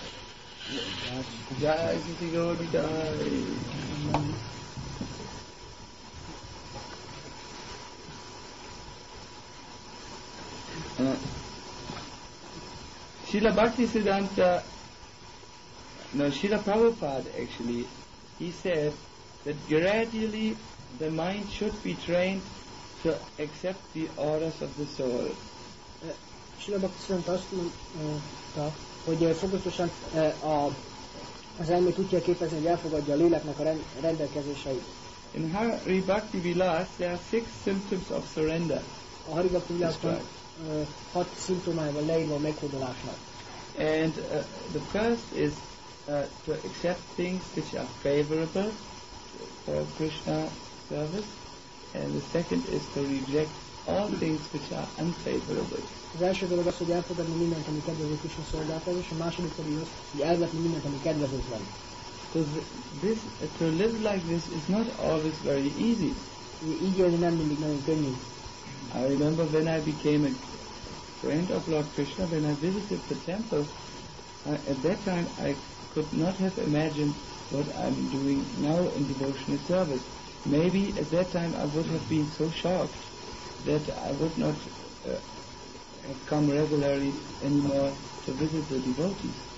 S1: Srila Bhaktisiddhanta, Srila Prabhupada actually, he said that gradually the mind should be trained to accept the orders of the soul.
S2: Srila Bhaktisiddhanta azt mondta, hogy fokozatosan az elmét úgy kell képezni, hogy elfogadja a léleknek a rendelkezéseit.
S1: In Hari Bhakti Vilas there are 6 symptoms of surrender.
S2: A Hari Bhakti Vilasban 6 szimptomájában leírva a meghódolásnak.
S1: And the first is to accept things which are favorable for Krishna service, and the second is to reject all things which are unfavorable.
S2: Az első dolog az, hogy elfogadni mindent, ami kedvező Krishna szolgáltatás, és a második pedig az, hogy elvetni mindent, ami kedvezőtlen.
S1: So to live like this is not always very easy.
S2: Így élni nem mindig nagyon könnyű.
S1: I remember when I became a friend of Lord Krishna, when I visited the temple, at that time I could not have imagined what I'm doing now in devotional service. Maybe at that time I would have been so shocked that I would not have come regularly anymore to visit the devotees.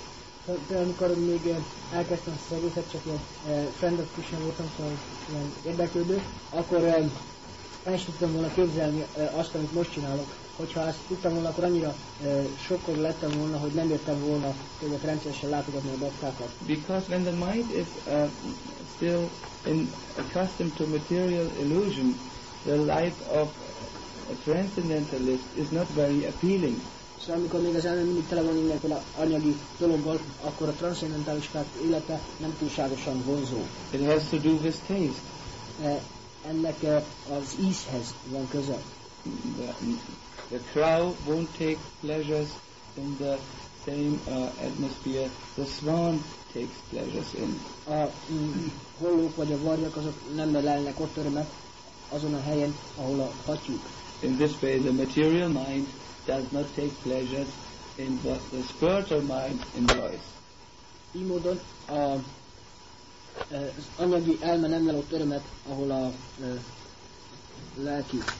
S2: Például amikor még elkezdtem ezt az egészet, csak ilyen friend of Krishna voltam, szóval ilyen érdeklődő, akkor el is tudtam volna képzelni azt, amit most csinálok. Hogyha ezt tudtam volna, akkor annyira sokkal lettem volna, hogy nem jöttem volna például rendszeresen látogatni a baktákat.
S1: Because when the mind is still accustomed to material illusion, the life of a transcendentalist is not very appealing.
S2: Szóval amikor még az elme mindig tele van mindenféle anyagi dologgal, akkor a transzcendentálisták élete nem túlságosan vonzó.
S1: It has to do with taste.
S2: Ennek az ízhez van köze.
S1: The crow won't take pleasures in the same atmosphere the swan takes pleasures in.
S2: A hollók vagy a varjak azok nem lelnek ott örömet azon a helyen, ahol a hattyúk.
S1: In this way the material mind does not take pleasures in what the spiritual mind enjoys.
S2: Így módon az anyagi elme nem lel ott örömet, ahol a lelki.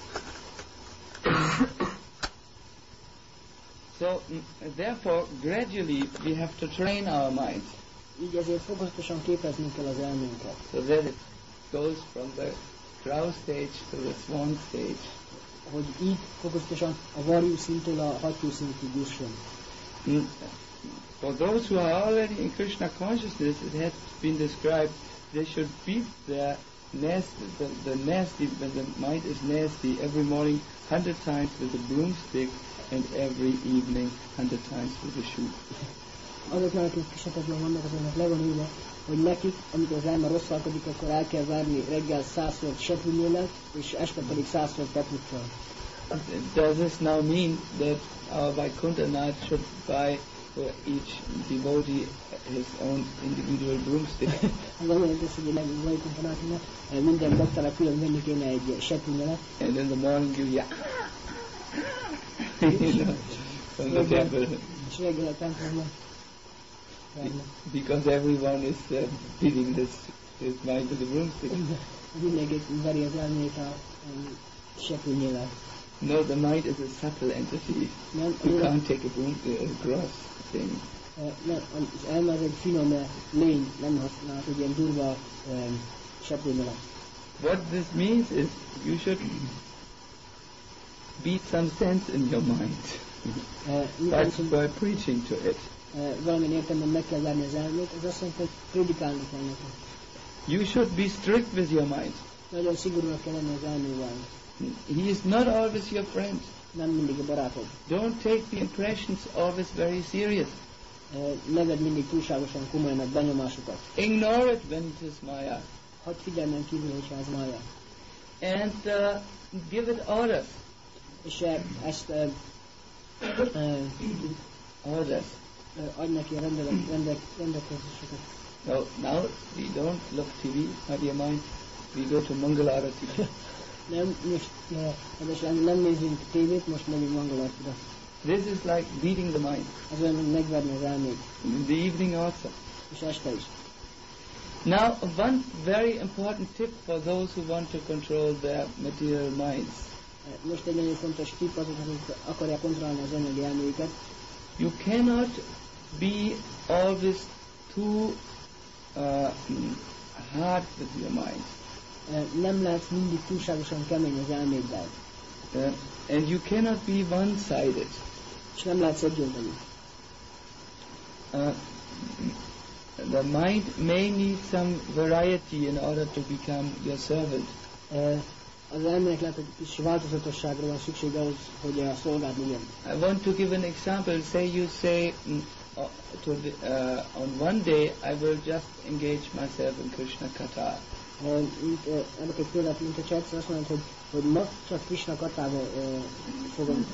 S1: So therefore gradually we have to train our minds.
S2: Így ezért fokozatosan képeznünk kell az elménket.
S1: So that it goes from the crow stage to the swan stage.
S2: Hogy így fokozatosan a varjú szintől a hattyú szintig jusson.
S1: For those who are already in Krishna consciousness, it has been described they should beat their the nasty, when the mind is nasty, every morning 100 times with a broomstick and every evening 100 times with a shoe.
S2: Azoknak, akik kisetetben vannak, azoknak le van írva, hogy nekik, amikor az elme rosszalkodik, akkor el kell várni reggel 100-szor seprűnyéllel, és este pedig 100-szor papuccsal.
S1: Does this now mean that our Vaikuntha should buy for each devotee his own individual broomstick?
S2: Az olyan jelenti, hogy Vaikuntha minden baktának külön venni kéne egy seprűnyélet.
S1: And in the morning you hear from the temple.
S2: És reggel a templomban.
S1: Because everyone is beating his mind with a broomstick.
S2: Mindenki veri az elmét a seprűnyélet.
S1: No, the mind is a subtle entity. You can't take a gross thing.
S2: Az elme az egy finom lény, nem használhat egy ilyen durva seprűnyélet.
S1: What this means is you should beat some sense in your mind. By preaching to it.
S2: Valamilyen értelemben meg kell várni az elmét, az azt mondta, hogy prédikálni kell neki.
S1: You should be strict with your mind.
S2: Nagyon szigorúnak kell lenni az elmével.
S1: He is not always your friend.
S2: Nem mindig a barátod.
S1: Don't take the impressions always very serious.
S2: Ne vedd mindig túlságosan komolyan a benyomásokat.
S1: Ignore it when it is Maya.
S2: Hadd figyelmen kívül, hogyha ez Maya.
S1: And give it orders.
S2: És ezt
S1: orders.
S2: Adj neki rendelkezéseket.
S1: No, now we don't look TV, not your mind. We go to Mangalarati.
S2: Nem, most nem nézünk tévét, most megyünk Mangalartira.
S1: This is like beating the mind.
S2: Ez olyan, mint megverni az elmét.
S1: In the evening also.
S2: És este is.
S1: Now, one very important tip for those who want to control their material minds.
S2: Most egy nagyon fontos tip azok, akik akarják kontrollálni az anyagi elméket.
S1: You cannot be always too hard with your mind.
S2: Nem lehet mindig túlságosan kemény az elméddel.
S1: And you cannot be one-sided.
S2: És nem lehet szegyoldani.
S1: The mind may need some variety in order to become your servant.
S2: Az elmének lehet, hogy kis változatosságra van szükség ahhoz, hogy a szolgád legyen.
S1: I want to give an example. Say you say on one day I will just engage myself in Krishna Katha.
S2: Ennek egy példát, mint a csetsz, azt mondod, hogy ma csak Krishna Kathába fogom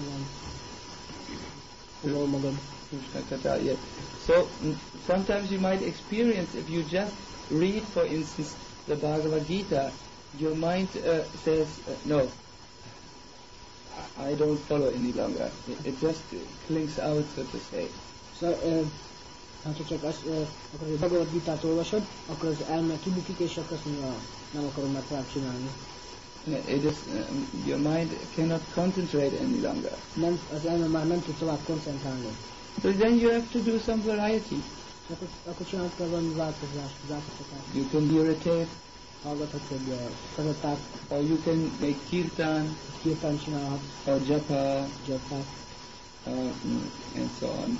S2: magam.
S1: Krishna Katha, yes. So sometimes you might experience if you just read, for instance, the Bhagavad Gita, your mind says, no, I don't follow any longer. It just clings out, so to say.
S2: So, ha csak azt, akkor a Bhagavad Gitát olvasod, akkor az elme kibukik, és akkor azt mondja, nem akarom már tovább csinálni.
S1: It is, your mind cannot concentrate any longer.
S2: Nem, az elme már nem tud tovább koncentrálni.
S1: So then you have to do some variety.
S2: Akkor csinálni kell valami változtatást.
S1: You can hear a tape,
S2: Hallgathatsz egy kazettát,
S1: or you can make kirtan,
S2: kirtán csinálhatsz,
S1: or japa,
S2: japát.
S1: And so on.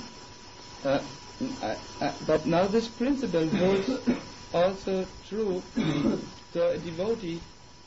S1: But now this principle holds also true to a devotee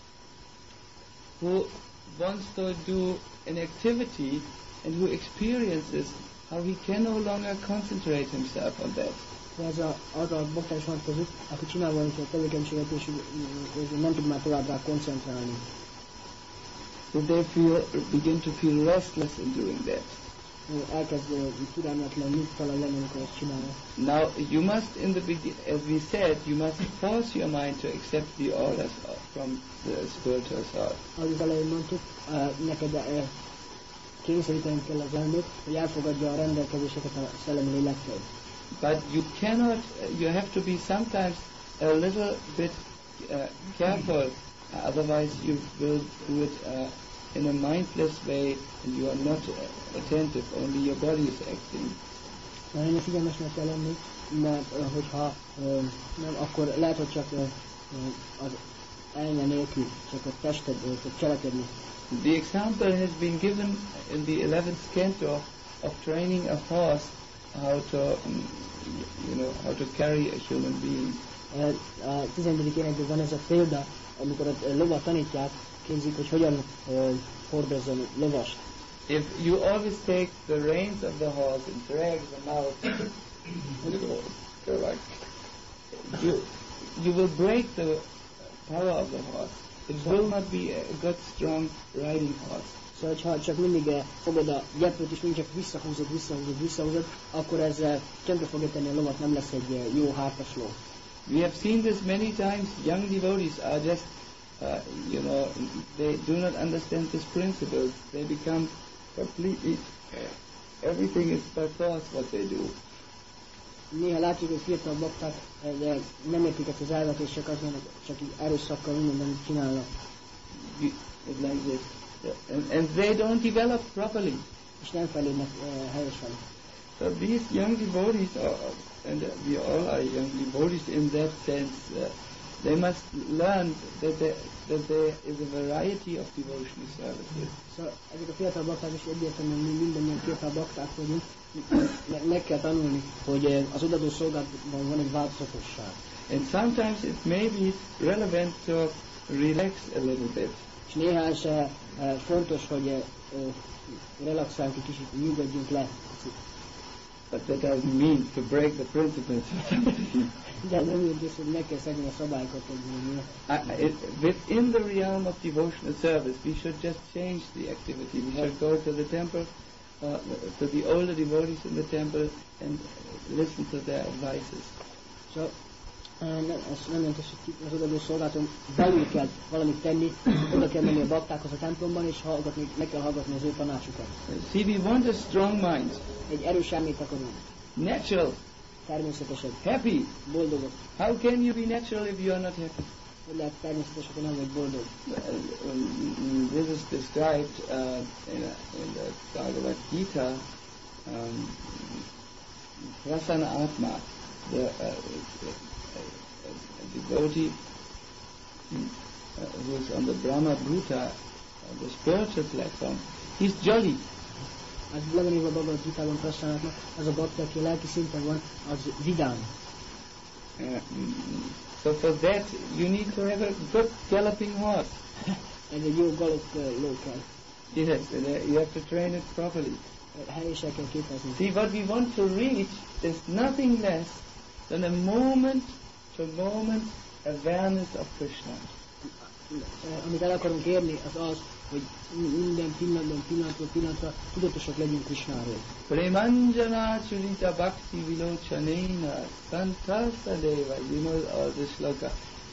S1: who wants to do an activity and who experiences how he can no longer concentrate himself on that.
S2: Ez az a bakta is vonatkozik, aki csinál valamit a tevékenységet, és nem tud már tovább rá koncentrálni.
S1: So they begin to feel restless in doing that.
S2: Elkezd türelmetlen, nyugtalan lenni, amikor ezt csinálja.
S1: Now you must, in the as we said, you must force your mind to accept the orders from the spiritual source.
S2: Ahogy az elején mondtuk, neked kényszeríteni kell az elmét, hogy elfogadja a rendelkezéseket a szellemi lélektől.
S1: But you cannot, you have to be sometimes a little bit careful, otherwise you will do it in a mindless way and you are not attentive, only your body is acting.
S2: Nagyon figyelmesnek kell lenni, mert hogyha nem, akkor lehet, hogy csak az elme nélkül, csak a tested fog cselekedni.
S1: The example has been given in the 11th canto of training a horse how to, how to carry a human being.
S2: A 11. énekben van ez a példa, amikor a lovat tanítják, képzik, hogy hogyan hordozzon lovast.
S1: If you always take the reins of the horse and drag them out, you will break the power of the horse. It will not be a good, strong riding horse.
S2: Szóval, ha csak mindig fogod a gyeplőt, és mindig csak visszahúzod, akkor ez tönkre fogja tenni a lovat, nem lesz egy jó hártas ló.
S1: We have seen this many times. Young devotees are just, they do not understand this principle. They become completely, everything is by force what they do.
S2: Néha látjuk, hogy fiatal bakták, de nem értik ezt az elvet, és csak így erőszakkal mindent csinálnak.
S1: Like this. And they don't develop properly.
S2: És nem fejlődnek helyesen.
S1: So these young devotees and we all are young devotees in that sense. They must learn that there is a variety of devotional services.
S2: Szóval ezek a fiatal bakták is egyértelműen mindannyian fiatal bakták vagyunk. Meg kell tanulni, hogy az odadó szolgálatban van egy változatosság.
S1: And sometimes it may be relevant to relax a little bit.
S2: És néha se fontos, hogy relaxáljunk egy kicsit, nyugodjunk le.
S1: But that doesn't mean to break the principles.
S2: De nem úgy, hogy meg kell szegni a szabályokat.
S1: Within the realm of devotional service, we should just change the activity. We should go to the temple, to the older devotees in the temple, and listen to their advices.
S2: So, ezt nem jelenti, hogy az odadó szolgálaton belül kell valamit tenni, oda kell menni a baktákhoz a templomban, és meg kell hallgatni az ő tanácsukat.
S1: See, we want a strong mind.
S2: Egy erős elmét akarunk.
S1: Natural.
S2: Természetesebb.
S1: Happy.
S2: Boldogok.
S1: How can you be natural if you are not happy?
S2: Hogy lehet természetesebb, hogy nem vagy boldog?
S1: This is described in the Bhagavad Gita. Prasanna Atma, the devotee who is on the Brahma Bhuta, the spiritual platform, he's jolly.
S2: Az legalább a Bhagavad Gitában Prasanna, az a bakta, aki a lelki szinten van, az vidám.
S1: So for that you need to have a good galloping horse.
S2: Ez egy jó galop ló kell.
S1: Yes, you have to train it properly.
S2: Helyesen kell képezni.
S1: See, what we want to reach is nothing less than a moment-to-moment awareness of Krishna.
S2: Amit el akarunk érni, az az, hogy minden pillanatról pillanatra tudatosak legyünk Krishnáról.
S1: Premanjana churita bhakti vilochanena santasa deva, you know all this shloka.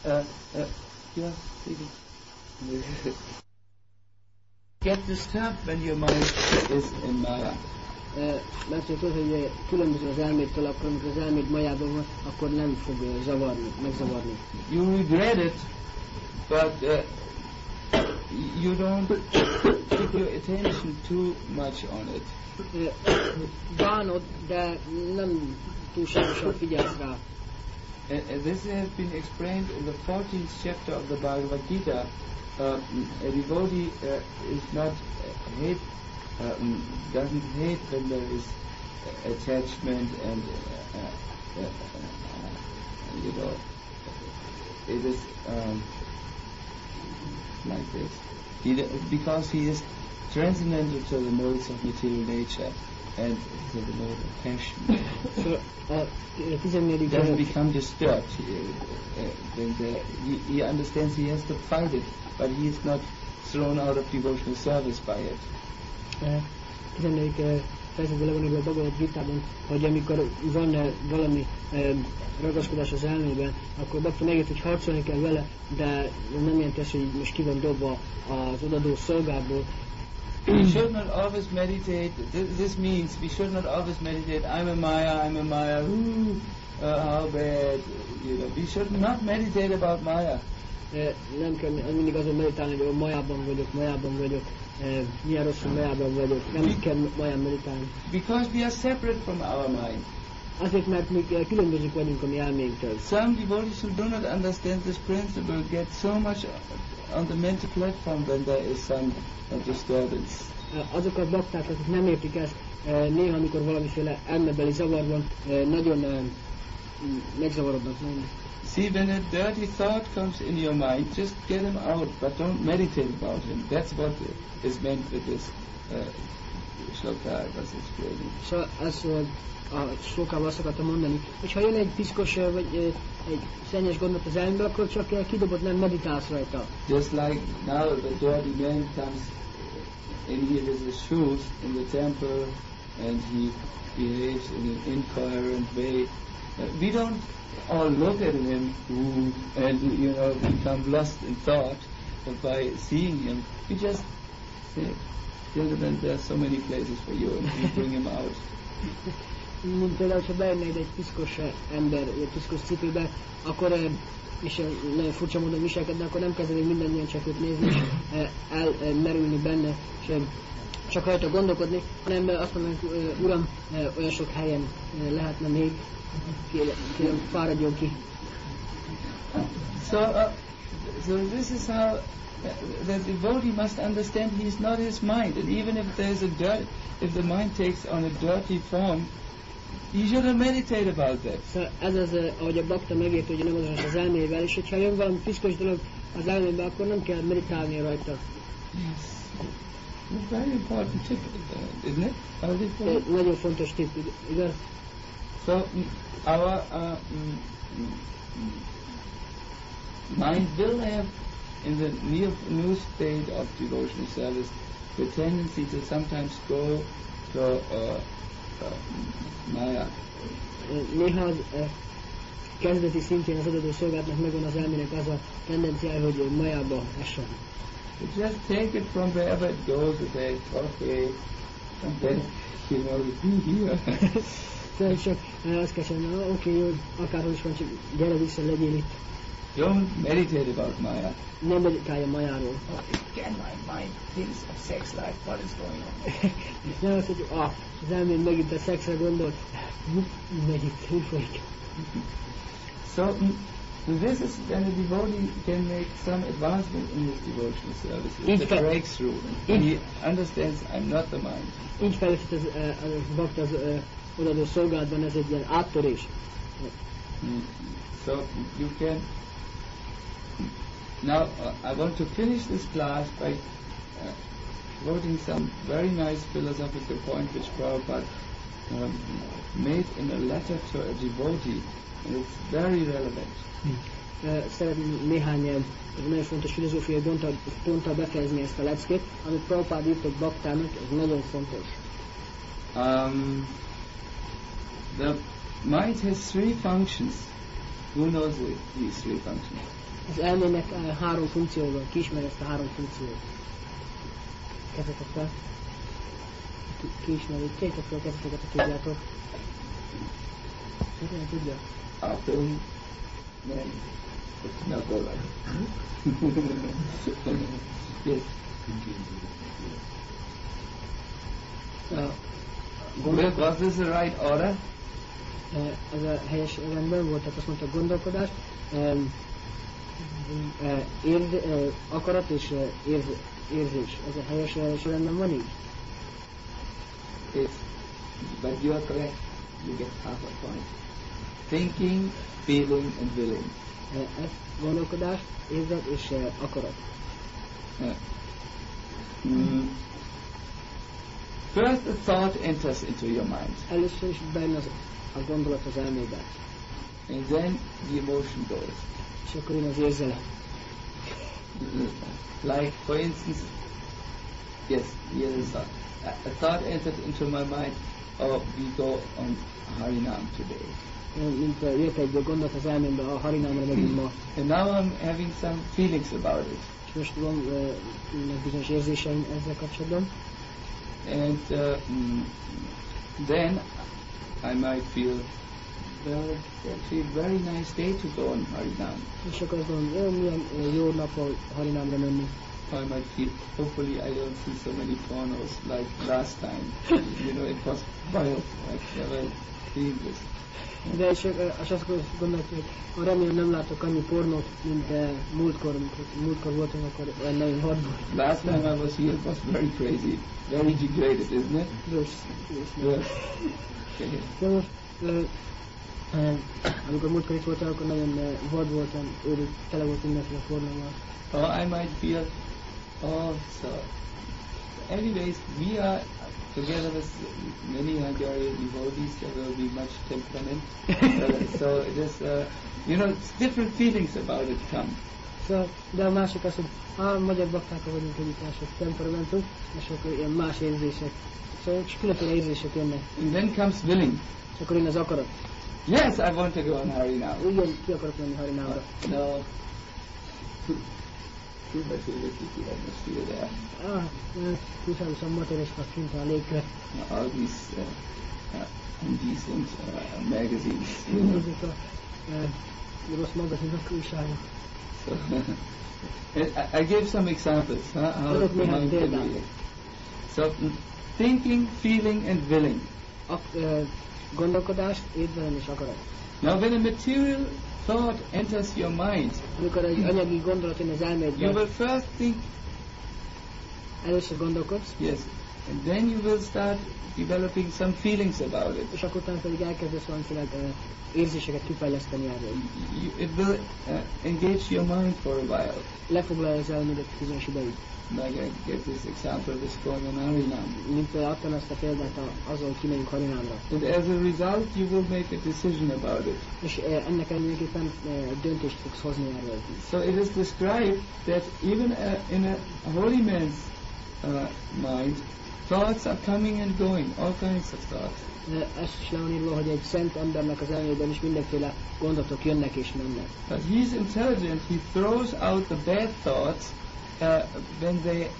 S1: Get disturbed when your mind is in Maya.
S2: Mert hogy különböző az elmétől, akkor amikor az elméd Mayában van, akkor nem fog megzavarni.
S1: You regret it, but you don't keep your attention too much on it.
S2: Bánod, de nem túlságosan figyelsz rá.
S1: And this has been explained in the 14th chapter of the Bhagavad Gita. A devotee is not doesn't hate when there is attachment and you know, it is like this. Because he is transcendental to the modes of material nature and to the mode of passion.
S2: So,
S1: doesn't become disturbed. He understands he has to fight it, but he is not thrown out of devotional service by it.
S2: 14. fejezetben levonul a Bhagavad Gitában, hogy amikor van valami ragaszkodás az elmében, akkor Bhakta megért, hogy harcolni kell vele, de nem jelenti azt, hogy most ki van dobva az odadó szolgából.
S1: We should not always meditate. This means we should not always meditate. I'm a Maya. How bad. You know, we should not meditate about Maya.
S2: Nem kell mindig azon meditálni, hogy Mayában vagyok. Milyen rosszul Mayában vagyok. Nem kell Mayán meditálni.
S1: Because we are separate from our mind.
S2: Azért, mert mi különbözők vagyunk a mi elménktől.
S1: Some devotees who do not understand this principle get so much on the mental platform when there is some disturbance.
S2: Azok a bakták, akik nem értik ezt, néha, amikor valamiféle elmebeli zavar van, nagyon megzavarodnak.
S1: See, when a dirty thought comes in your mind, just get him out, but don't meditate about him. That's what is meant with this shloka I was explaining.
S2: So, ez a slokával azt akartam mondani, hogy ha jön egy piszkos vagy egy szennyes gondot az elmébe, akkor csak kidobod, nem meditálsz rajta.
S1: Just like now the dirty man comes in here with his shoes in the temple and he behaves in an incoherent way. We don't all look at him and become lost in thought by seeing him. We just say, Gentlemen, there are so many places for you, and we bring him out.
S2: Mint például, ha beérnéd egy piszkos ember, egy piszkos cipőbe, akkor, és nagyon furcsa módon viselkedne, akkor nem kezded mindannyian csak őt nézni, és elmerülni benne, és csak rajta gondolkodni, hanem azt mondom, hogy Uram, olyan sok helyen lehetne még, kérem, fáradjon ki.
S1: So this is how the devotee must understand he is not his mind, and even if there is if the mind takes on a dirty form, he shouldn't meditate about that.
S2: Szóval ez az, ahogy a bakta megért, hogy nem azonos az elmével, és hogyha jön valami piszkos dolog az elmébe, akkor nem kell meditálni rajta.
S1: Yes. It's very important tip, isn't it?
S2: Nagyon fontos tip, igaz?
S1: So our mind will have, in the new state of devotional service, the tendency to sometimes go to Maya.
S2: Néha az kezdeti szintjén az adott szolgálatnak megvan az elmének az a tendenciája, hogy Majába essen.
S1: Just take it from wherever it goes, and say, okay, and then, be here.
S2: Szóval csak azt kell mondani, oké, jó, akárhol is van, csak gyere vissza, legyél itt.
S1: Don't meditate about Maya.
S2: Nem meditálja Majáról.
S1: Again, my mind thinks of sex life, what is going on?
S2: Nem azt, hogy az elmén megint a szexre gondol, megy itt, úgy folyik.
S1: So this is when a devotee can make some advancement in his devotional service. It's a breakthrough. He understands I'm not the mind.
S2: Így fejlesztett az bakta az odadó szolgálatban, ez egy ilyen áttörés.
S1: So you can. Now I want to finish this class by quoting some very nice philosophical point which Prabhupada made in a letter to a devotee, and it's very relevant.
S2: Szeretném néhány nagyon fontos filozófiai ponttal befejezni ezt a leckét, amit Prabhupada írt egy baktának, ez nagyon fontos.
S1: The mind has three functions. Who knows these three functions?
S2: Az elmének három funkciója van. Ki ismeri ezt a három funkciót? Kezdetek fel. Ki ismeri? Tegyétek fel a kezdeteket, ha tudjátok. Nem tudja?
S1: Atom, nem. It's not all right. Yes. Was this the right order?
S2: Ez a helyes rendben volt, tehát azt mondta gondolkodás, akarat és érzés. Ez a helyes rendben van így?
S1: Yes. But you are correct. You get half a point. Thinking, feeling and willing.
S2: Ez gondolkodás, érzet és akarat.
S1: First a thought enters into your mind.
S2: Először is bejön a gondolat az elmébe.
S1: And then the emotion goes.
S2: És akkor jön az érzelem.
S1: Like for instance, yes, here is a thought entered into my mind, oh, we go on Harinam today.
S2: Mint jött egy gondolat az elmémbe, a Harinamra megyünk ma.
S1: And now I'm having some feelings about it.
S2: És most van bizonyos érzéseim ezzel kapcsolatban.
S1: And then I might feel, well, it's actually a very nice day to go on Harinam.
S2: És akkor azt mondom, milyen jó nap a Harinamra menni.
S1: I might feel, hopefully I don't see so many pornos like last time. You know, it was wild, like never seen this.
S2: De és azt gondoltam, hogy remélem nem látok annyi pornót, mint múltkor voltam, akkor nagyon vad volt.
S1: Last time I was here it was very crazy, very degraded, isn't it?
S2: Yes.
S1: Okay.
S2: De most, amikor múltkor itt voltam, akkor nagyon vad voltam, tele volt mindenféle pornóval.
S1: Or I might feel, so anyways, we are together with many Hungarian devotees, there will be much temperament. So it is, you know, different feelings about it come.
S2: Szóval, de a másik az, hogy magyar baktákkal vagyunk együtt, mások temperamentum, és akkor ilyen más érzések. Szóval különféle érzések jönnek.
S1: And then comes willing.
S2: És akkor jön az akarat.
S1: Yes, I want to go on Harinam.
S2: Igen, ki akarok menni Harinamra.
S1: No. Too much electricity atmosphere there.
S2: Túlságosan motorosnak kint a légkör.
S1: All these indecent magazines.
S2: Ezek a rossz magazinok, újságok.
S1: So, I gave some examples. How the mind can react. So, thinking, feeling, and willing.
S2: Gondolkodás, érzelem és akarat.
S1: Now, when a material thought enters your mind,
S2: amikor egy anyagi gondolat jön az elmédbe,
S1: you will first think.
S2: Először gondolkodsz.
S1: Yes, and then you will start developing some feelings about it.
S2: És akkor utána pedig elkezdesz valamiféle érzéseket kifejleszteni erről.
S1: It will engage your mind for a while.
S2: Lefoglalja az elmédet bizonyos ideig.
S1: Like I get this example of this going on Harinam.
S2: Mint adtam ezt a példát azzal, hogy kimegyünk Harinamra.
S1: And as a result, you will make a decision about it.
S2: És ennek ellenében döntést fogsz hozni erről.
S1: So it is described that even in a holy man's mind, thoughts are coming and going, all kinds of thoughts.
S2: Ez is le van írva, hogy egy szent embernek az elmében is mindenféle gondolatok jönnek és mennek.
S1: But he's intelligent, he throws out the bad thoughts when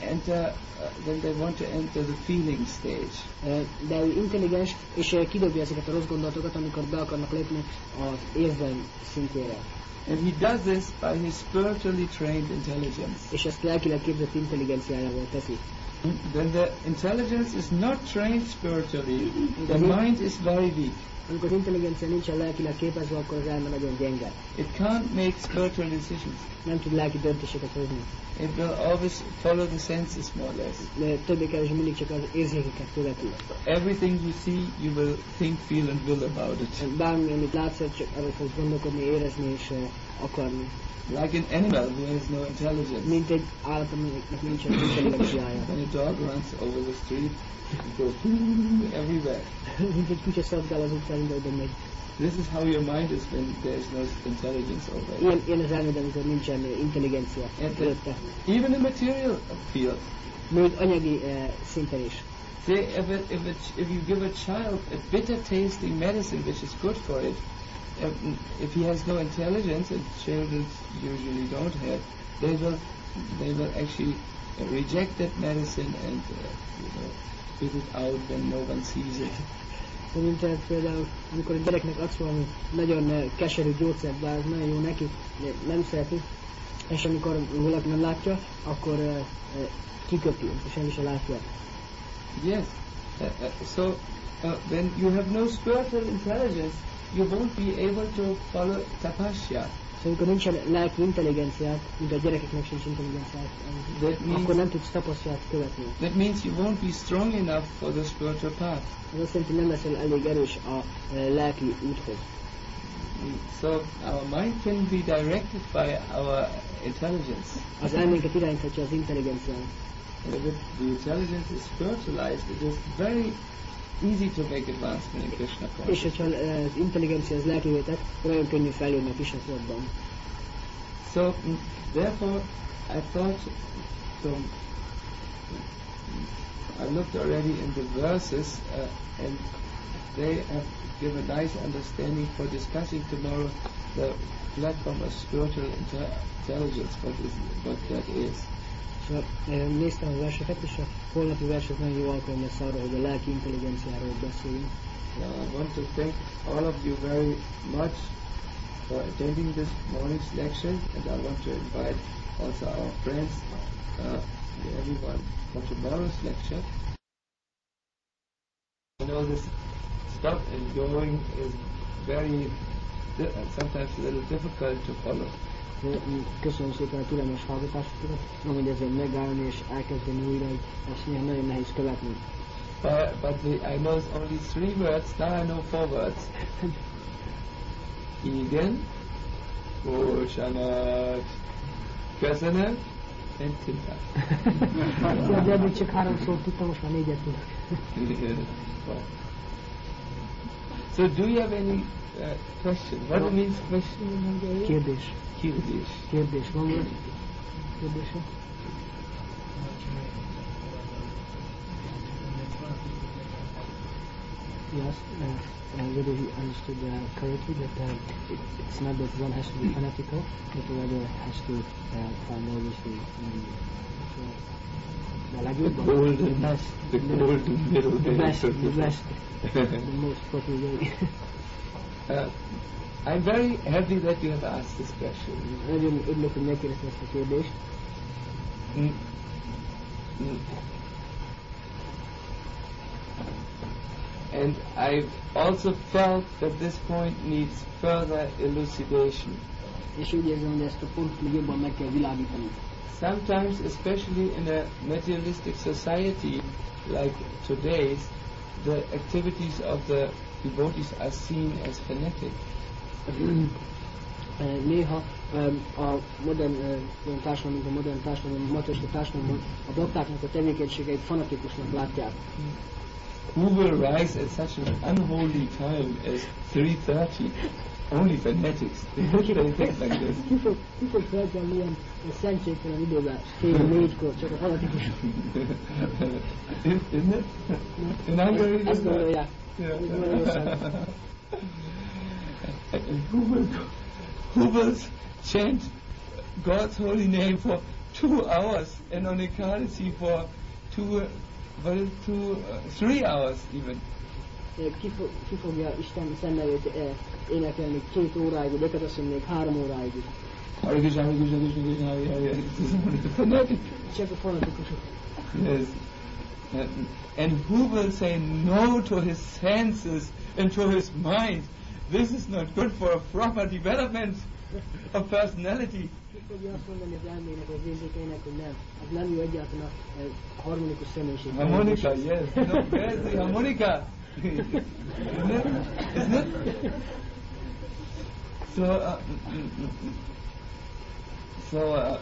S1: they want to enter the feeling stage.
S2: De ő intelligens, és kidobja ezeket a rossz gondolatokat, amikor be akarnak lépni az érzelem szintjére.
S1: And he does this by his spiritually trained intelligence.
S2: És ezt lelkileg képzett intelligenciájával teszi.
S1: When the intelligence is not trained spiritually, the mind is very weak.
S2: Amikor az intelligencia nincsen lelkileg képezve, akkor az elme nagyon gyenge.
S1: It can't make spiritual decisions.
S2: Nem tud lelki döntéseket hozni.
S1: It will always follow the senses more or less.
S2: De többé-kevésbé mindig csak az érzékeket követi.
S1: Everything you see, you will think, feel and will about it.
S2: Bármi, amit látsz, csak arról fogsz gondolkodni, érezni és akarni.
S1: Like an animal who has no intelligence.
S2: Mint egy állat, aminek nincsen intelligenciája.
S1: When a dog runs over the street, it goes everywhere.
S2: Mint egy kutya szaladgál az utcán, mindenhol megy.
S1: This is how your mind is when there is no intelligence over it.
S2: Ilyen az elméd, amikor nincsen intelligencia körülötte.
S1: Even in material field.
S2: Még anyagi szinten is.
S1: Say if you give a child a bitter tasting medicine which is good for it, if he has no intelligence, and children usually don't have, they will actually reject that medicine and spit it out when no one sees it.
S2: Mint például, amikor a gyereknek adsz valami nagyon keserű gyógyszert, bár ez nagyon jó neki, nem szereti, És amikor valaki nem látja, akkor kiköpi, és el is látja.
S1: Yes. So when you have no spiritual intelligence, you won't be able to follow tapasya.
S2: Szóval amikor nincsen lelki intelligenciát, mint a gyerekeknek sincs intelligenciát, akkor nem tudsz tapasztalat követni.
S1: That means you won't be strong enough for the spiritual path.
S2: Ez azt jelenti, hogy nem leszel elég erős a lelki úthoz.
S1: So our mind can be directed by our intelligence.
S2: Az elménket irányíthatja az intelligenciánk.
S1: And if the intelligence is spiritualized, it is very easy to make advancement in Krishna consciousness.
S2: És hogyha az intelligencia az lelkivé tett, akkor nagyon könnyű fejlődni a Krishna tudatban.
S1: So therefore I thought, I looked already in the verses and they have given a nice understanding for discussing tomorrow the platform of spiritual intelligence, what that is.
S2: És néztem a verseket, és a holnapi versek nagyon jó alkalom lesz arra, hogy a lelki intelligenciáról beszéljünk.
S1: I want to thank all of you very much for attending this morning's lecture, and I want to invite also our friends, everyone, for tomorrow's lecture. You know, this stop and going is very, sometimes a little difficult to follow.
S2: Köszönöm szépen a türelmes hallgatásokat. Tudom, hogy ezzel megállni és elkezdeni újra, ezt néha nagyon nehéz követni.
S1: But I know only 3 words, now I know 4 words. Igen, Bocsánat, Köszönöm, and Tinta.
S2: De eddig csak 3 szót tudtam, most már 4-et tudok.
S1: So do you have any question? What means question in Hungarian?
S2: Kérdés.
S1: Kérdés.
S2: Kérdés. Van még kérdése? Yes, whether he understood correctly that it's not that one has to be fanatical, but the other has to find always the legjobb, the best,
S1: the golden middle,
S2: the best, the most proper way.
S1: I'm very happy that you have asked this question.
S2: Nagyon örülök, hogy megkérdeztem ezt a kérdést.
S1: And I've also felt that this point needs further elucidation.
S2: És úgy érzem, hogy ezt a pontot még jobban meg kell világítani.
S1: Sometimes, especially in a materialistic society like today's, the activities of the devotees are seen as fanatic.
S2: Néha a modern társadalom, mint a modern társadalom, a materialista társadalomban a baktáknak a tevékenységeit fanatikusnak látják.
S1: Who will rise at such an unholy time as 3:30? Only fanatics. They think like this.
S2: Ki fog felkelni ilyen szentségtelen időben, fél 4-kor, csak a fanatikusok.
S1: Isn't it? In Hungary,
S2: ezt gondolják.
S1: Who will chant God's holy name for 2 hours and on Ekadasi for 3 hours even?
S2: Ki fogja Isten szennevét énekelni 2 óráig, vagy Ekadasi még 3 óráig is. Csak a fanatikusok.
S1: Yes. And who will say no to his senses and to his mind? This is not good for a proper development of personality.
S2: Ki fogja azt mondani az elmének, az érzékeinek, hogy nem. Az nem jó egyáltalán a harmonikus személyiség.
S1: Harmonica, yes. No, where's the harmonica? Isn't it? So,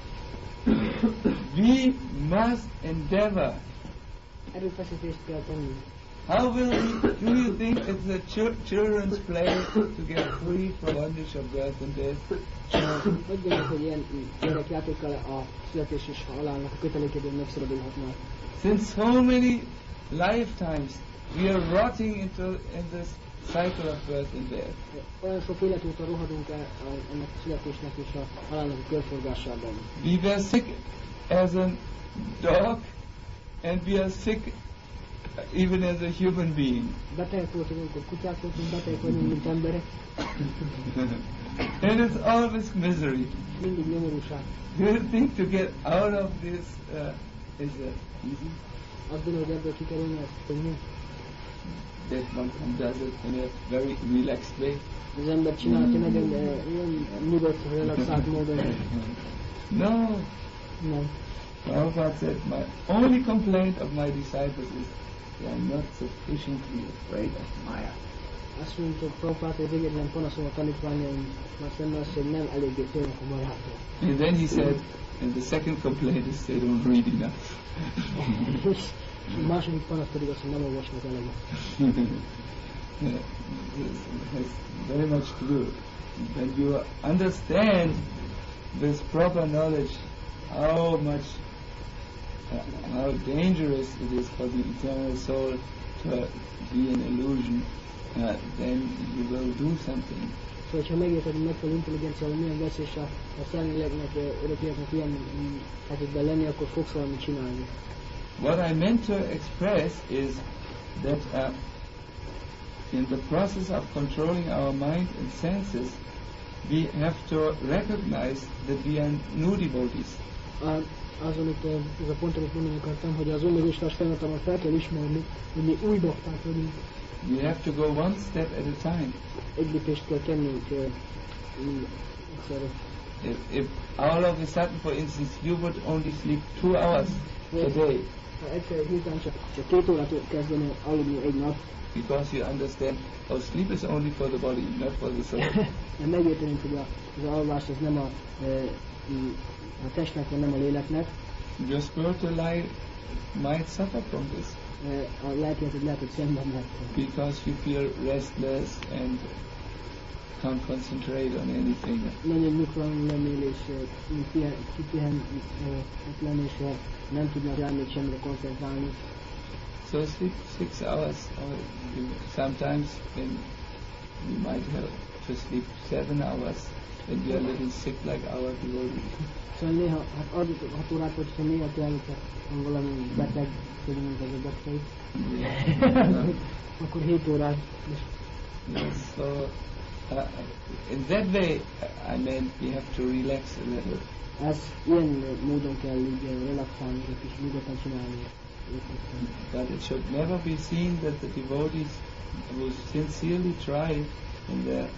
S1: we must endeavor.
S2: Erőfeszítést kell tenni.
S1: How do you think it's a children's play to get free from bondage of birth and death?
S2: Hogy gondolod, hogy ilyen gyerekjátékkal a születés és halálnak a kötelékéből megszabadulhatnak?
S1: Since so many lifetimes we are rotting in this cycle of birth and death.
S2: Olyan sok élet óta rohadunk el ennek a születésnek és a halálnak a körforgásában.
S1: We were sick as a dog and we are sick even as a human being.
S2: Betegek voltunk, amikor kutyák voltunk, betegek vagyunk, mint emberek.
S1: And it's always misery.
S2: Mindig nyomorúság.
S1: Do you think to get out of this is easy?
S2: Azt gondolom, hogy ebből kikerülni, ez könnyű.
S1: That one does it in a very relaxed way.
S2: Az ember csinálja nagyon ilyen nyugodt, relaxált módon.
S1: No.
S2: Nem.
S1: Prabhupada said, my only complaint of my disciples is they are not sufficiently afraid of Maya.
S2: Azt mondta Prabhupada, hogy az egyetlen panaszom a tanítványaim, mert szemben az, hogy nem eléggé félnek a Mayától.
S1: And then he said, and the second complaint is they don't read enough.
S2: A második panasz pedig az, hogy nem olvasnak eleget.
S1: It's very much true. When you understand this proper knowledge, how much, how dangerous it is for the eternal soul to be an illusion, then you will do something.
S2: Szóval, ha megérted, hogy megfelelő intelligencia, hogy milyen veszélyes a szellemléletnek, örökléletnek ilyen helyzetben lenni, akkor fogsz valamit csinálni.
S1: What I meant to express is that in the process of controlling our mind and senses, we have to recognize that we are new devotees.
S2: Azon itt ez a pont, amit mondani akartam, hogy az önmagistás folyamatomban fel kell ismerni, hogy mi új bakták vagyunk.
S1: We have to go one step at a time.
S2: Egy lépést kell tennünk egyszerre.
S1: If all of a sudden, for instance, you would only sleep 2 hours a day,
S2: Ha egyszer hirtelen csak 2 órától kezdeni aludni egy nap,
S1: because you understand, sleep is only for the body, not for the soul.
S2: megértenünk, hogy az alvás az nem a testnek, vagy nem a léleknek.
S1: Your spiritual life might suffer from this.
S2: A lelkileted lehet, hogy szenvednek.
S1: Because you feel restless and can't concentrate on anything.
S2: Nagyon nyugtalan lennél, és kipihenetlen, és nem tudnak rámét semmire koncentrálni.
S1: So sleep 6 hours, or sometimes when you might have to sleep 7 hours when you are a little sick like our devotees.
S2: Szóval néha, 6 órát, hogyha néha tényleg valami beteg, mint az a beteg, akkor 7 órát.
S1: Yes, so in that way, I mean, we have to relax a little.
S2: Ez ilyen módon kell így relaxálni, és kis nyugodtan csinálni.
S1: But it should never be seen that the devotees who sincerely try in their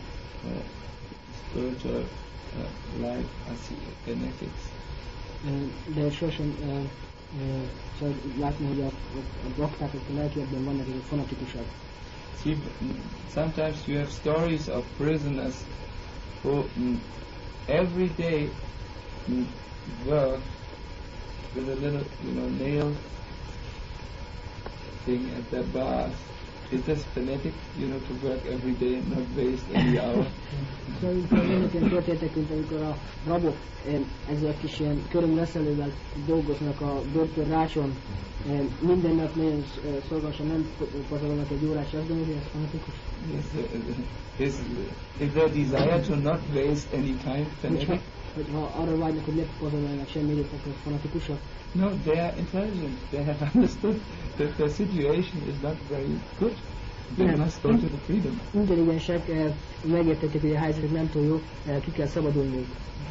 S1: spiritual life are fanatics.
S2: De sosem szóval látni, hogy a bakták, akik a lelkiekben vannak, azok fanatikusak.
S1: See, sometimes you have stories of prisoners who every day work with a little, nail thing at their bars. Is this fanatic, to work every day and not waste any hour?
S2: Szóval vannak ilyen történetek, mint amikor a rabok ezzel kis ilyen körömreszelővel dolgoznak a börtön rácson, minden nap nagyon szolgásan nem pazarolnak egy órát, és azt gondolom, hogy ez fanatikus.
S1: Yes, is their desire to not waste any time fanatic?
S2: Hogyha arra vágynak, hogy ne pazaroljanak semmi időt, akkor fanatikusak.
S1: No, they are intelligent. They have understood that the situation is not very good. They must go to the freedom.
S2: Intelligensek, megértették, hogy a helyzet nem túl jó, ki kell szabadulni.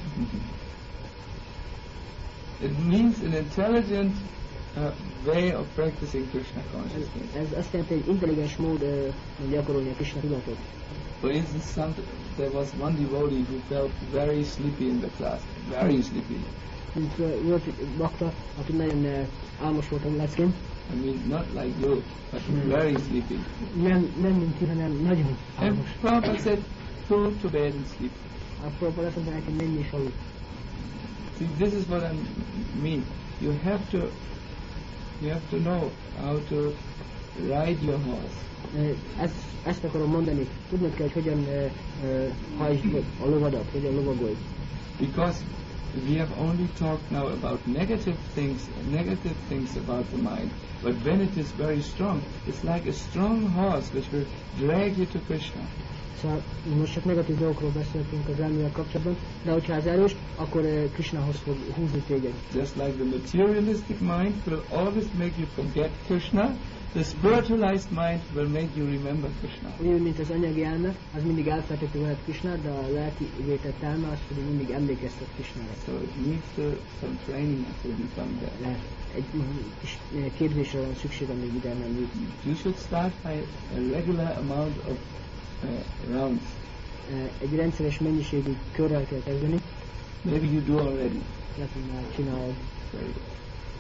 S1: It means an intelligent way of practicing Krishna consciousness.
S2: Ez azt jelenti, hogy intelligens mód gyakorolni a Krishna tudatot.
S1: For instance, there was one devotee who felt very sleepy in the class, very sleepy.
S2: Volt egy bakta, aki nagyon álmos volt a leckén.
S1: I mean, not like you, but very sleepy.
S2: Nem mint ti, hanem nagyon
S1: And
S2: álmos.
S1: Prabhupada said, go to bed and sleep.
S2: A Prabhupada azt mondta neki, menj és aludj.
S1: See, this is what I mean. You have to know how to ride your horse.
S2: Ezt akarom mondani. Tudnod kell, hogy hogyan hajtsd a lovadat, hogyan lovagolj.
S1: Because we have only talked now about negative things about the mind. But when it is very strong, it's like a strong horse which will drag you to Krishna.
S2: Szóval most csak negatív dolgokról beszéltünk az elmével kapcsolatban, de hogyha az erős, akkor Krishnahoz fog húzni téged.
S1: Just like the materialistic mind will always make you forget Krishna, The spiritualized mind will make you remember Krishna.
S2: Úgy, mint az anyagi elme, az mindig elfelejteti veled Krishnát, de a lelki vétett elme, az pedig mindig emlékeztet Krishnára.
S1: So it needs some training to become that.
S2: Egy kis képzésre van szükség, amíg ide nem jut.
S1: You should start by a regular amount of rounds.
S2: Egy rendszeres mennyiségű körrel kell kezdeni.
S1: Maybe you do already.
S2: Lehet, hogy már csinálod.
S1: Very good.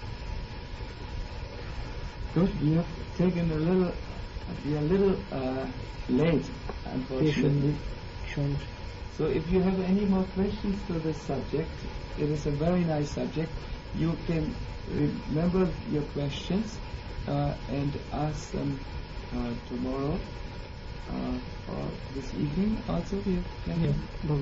S1: Good. We have taken we are a little late, unfortunately.
S2: Sajnos.
S1: So if you have any more questions to this subject, it is a very nice subject. You can remember your questions and ask them tomorrow or this evening also. You can.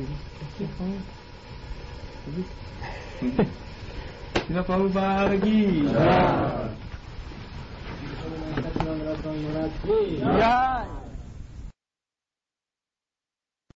S1: Srila Prabhupada ki jai.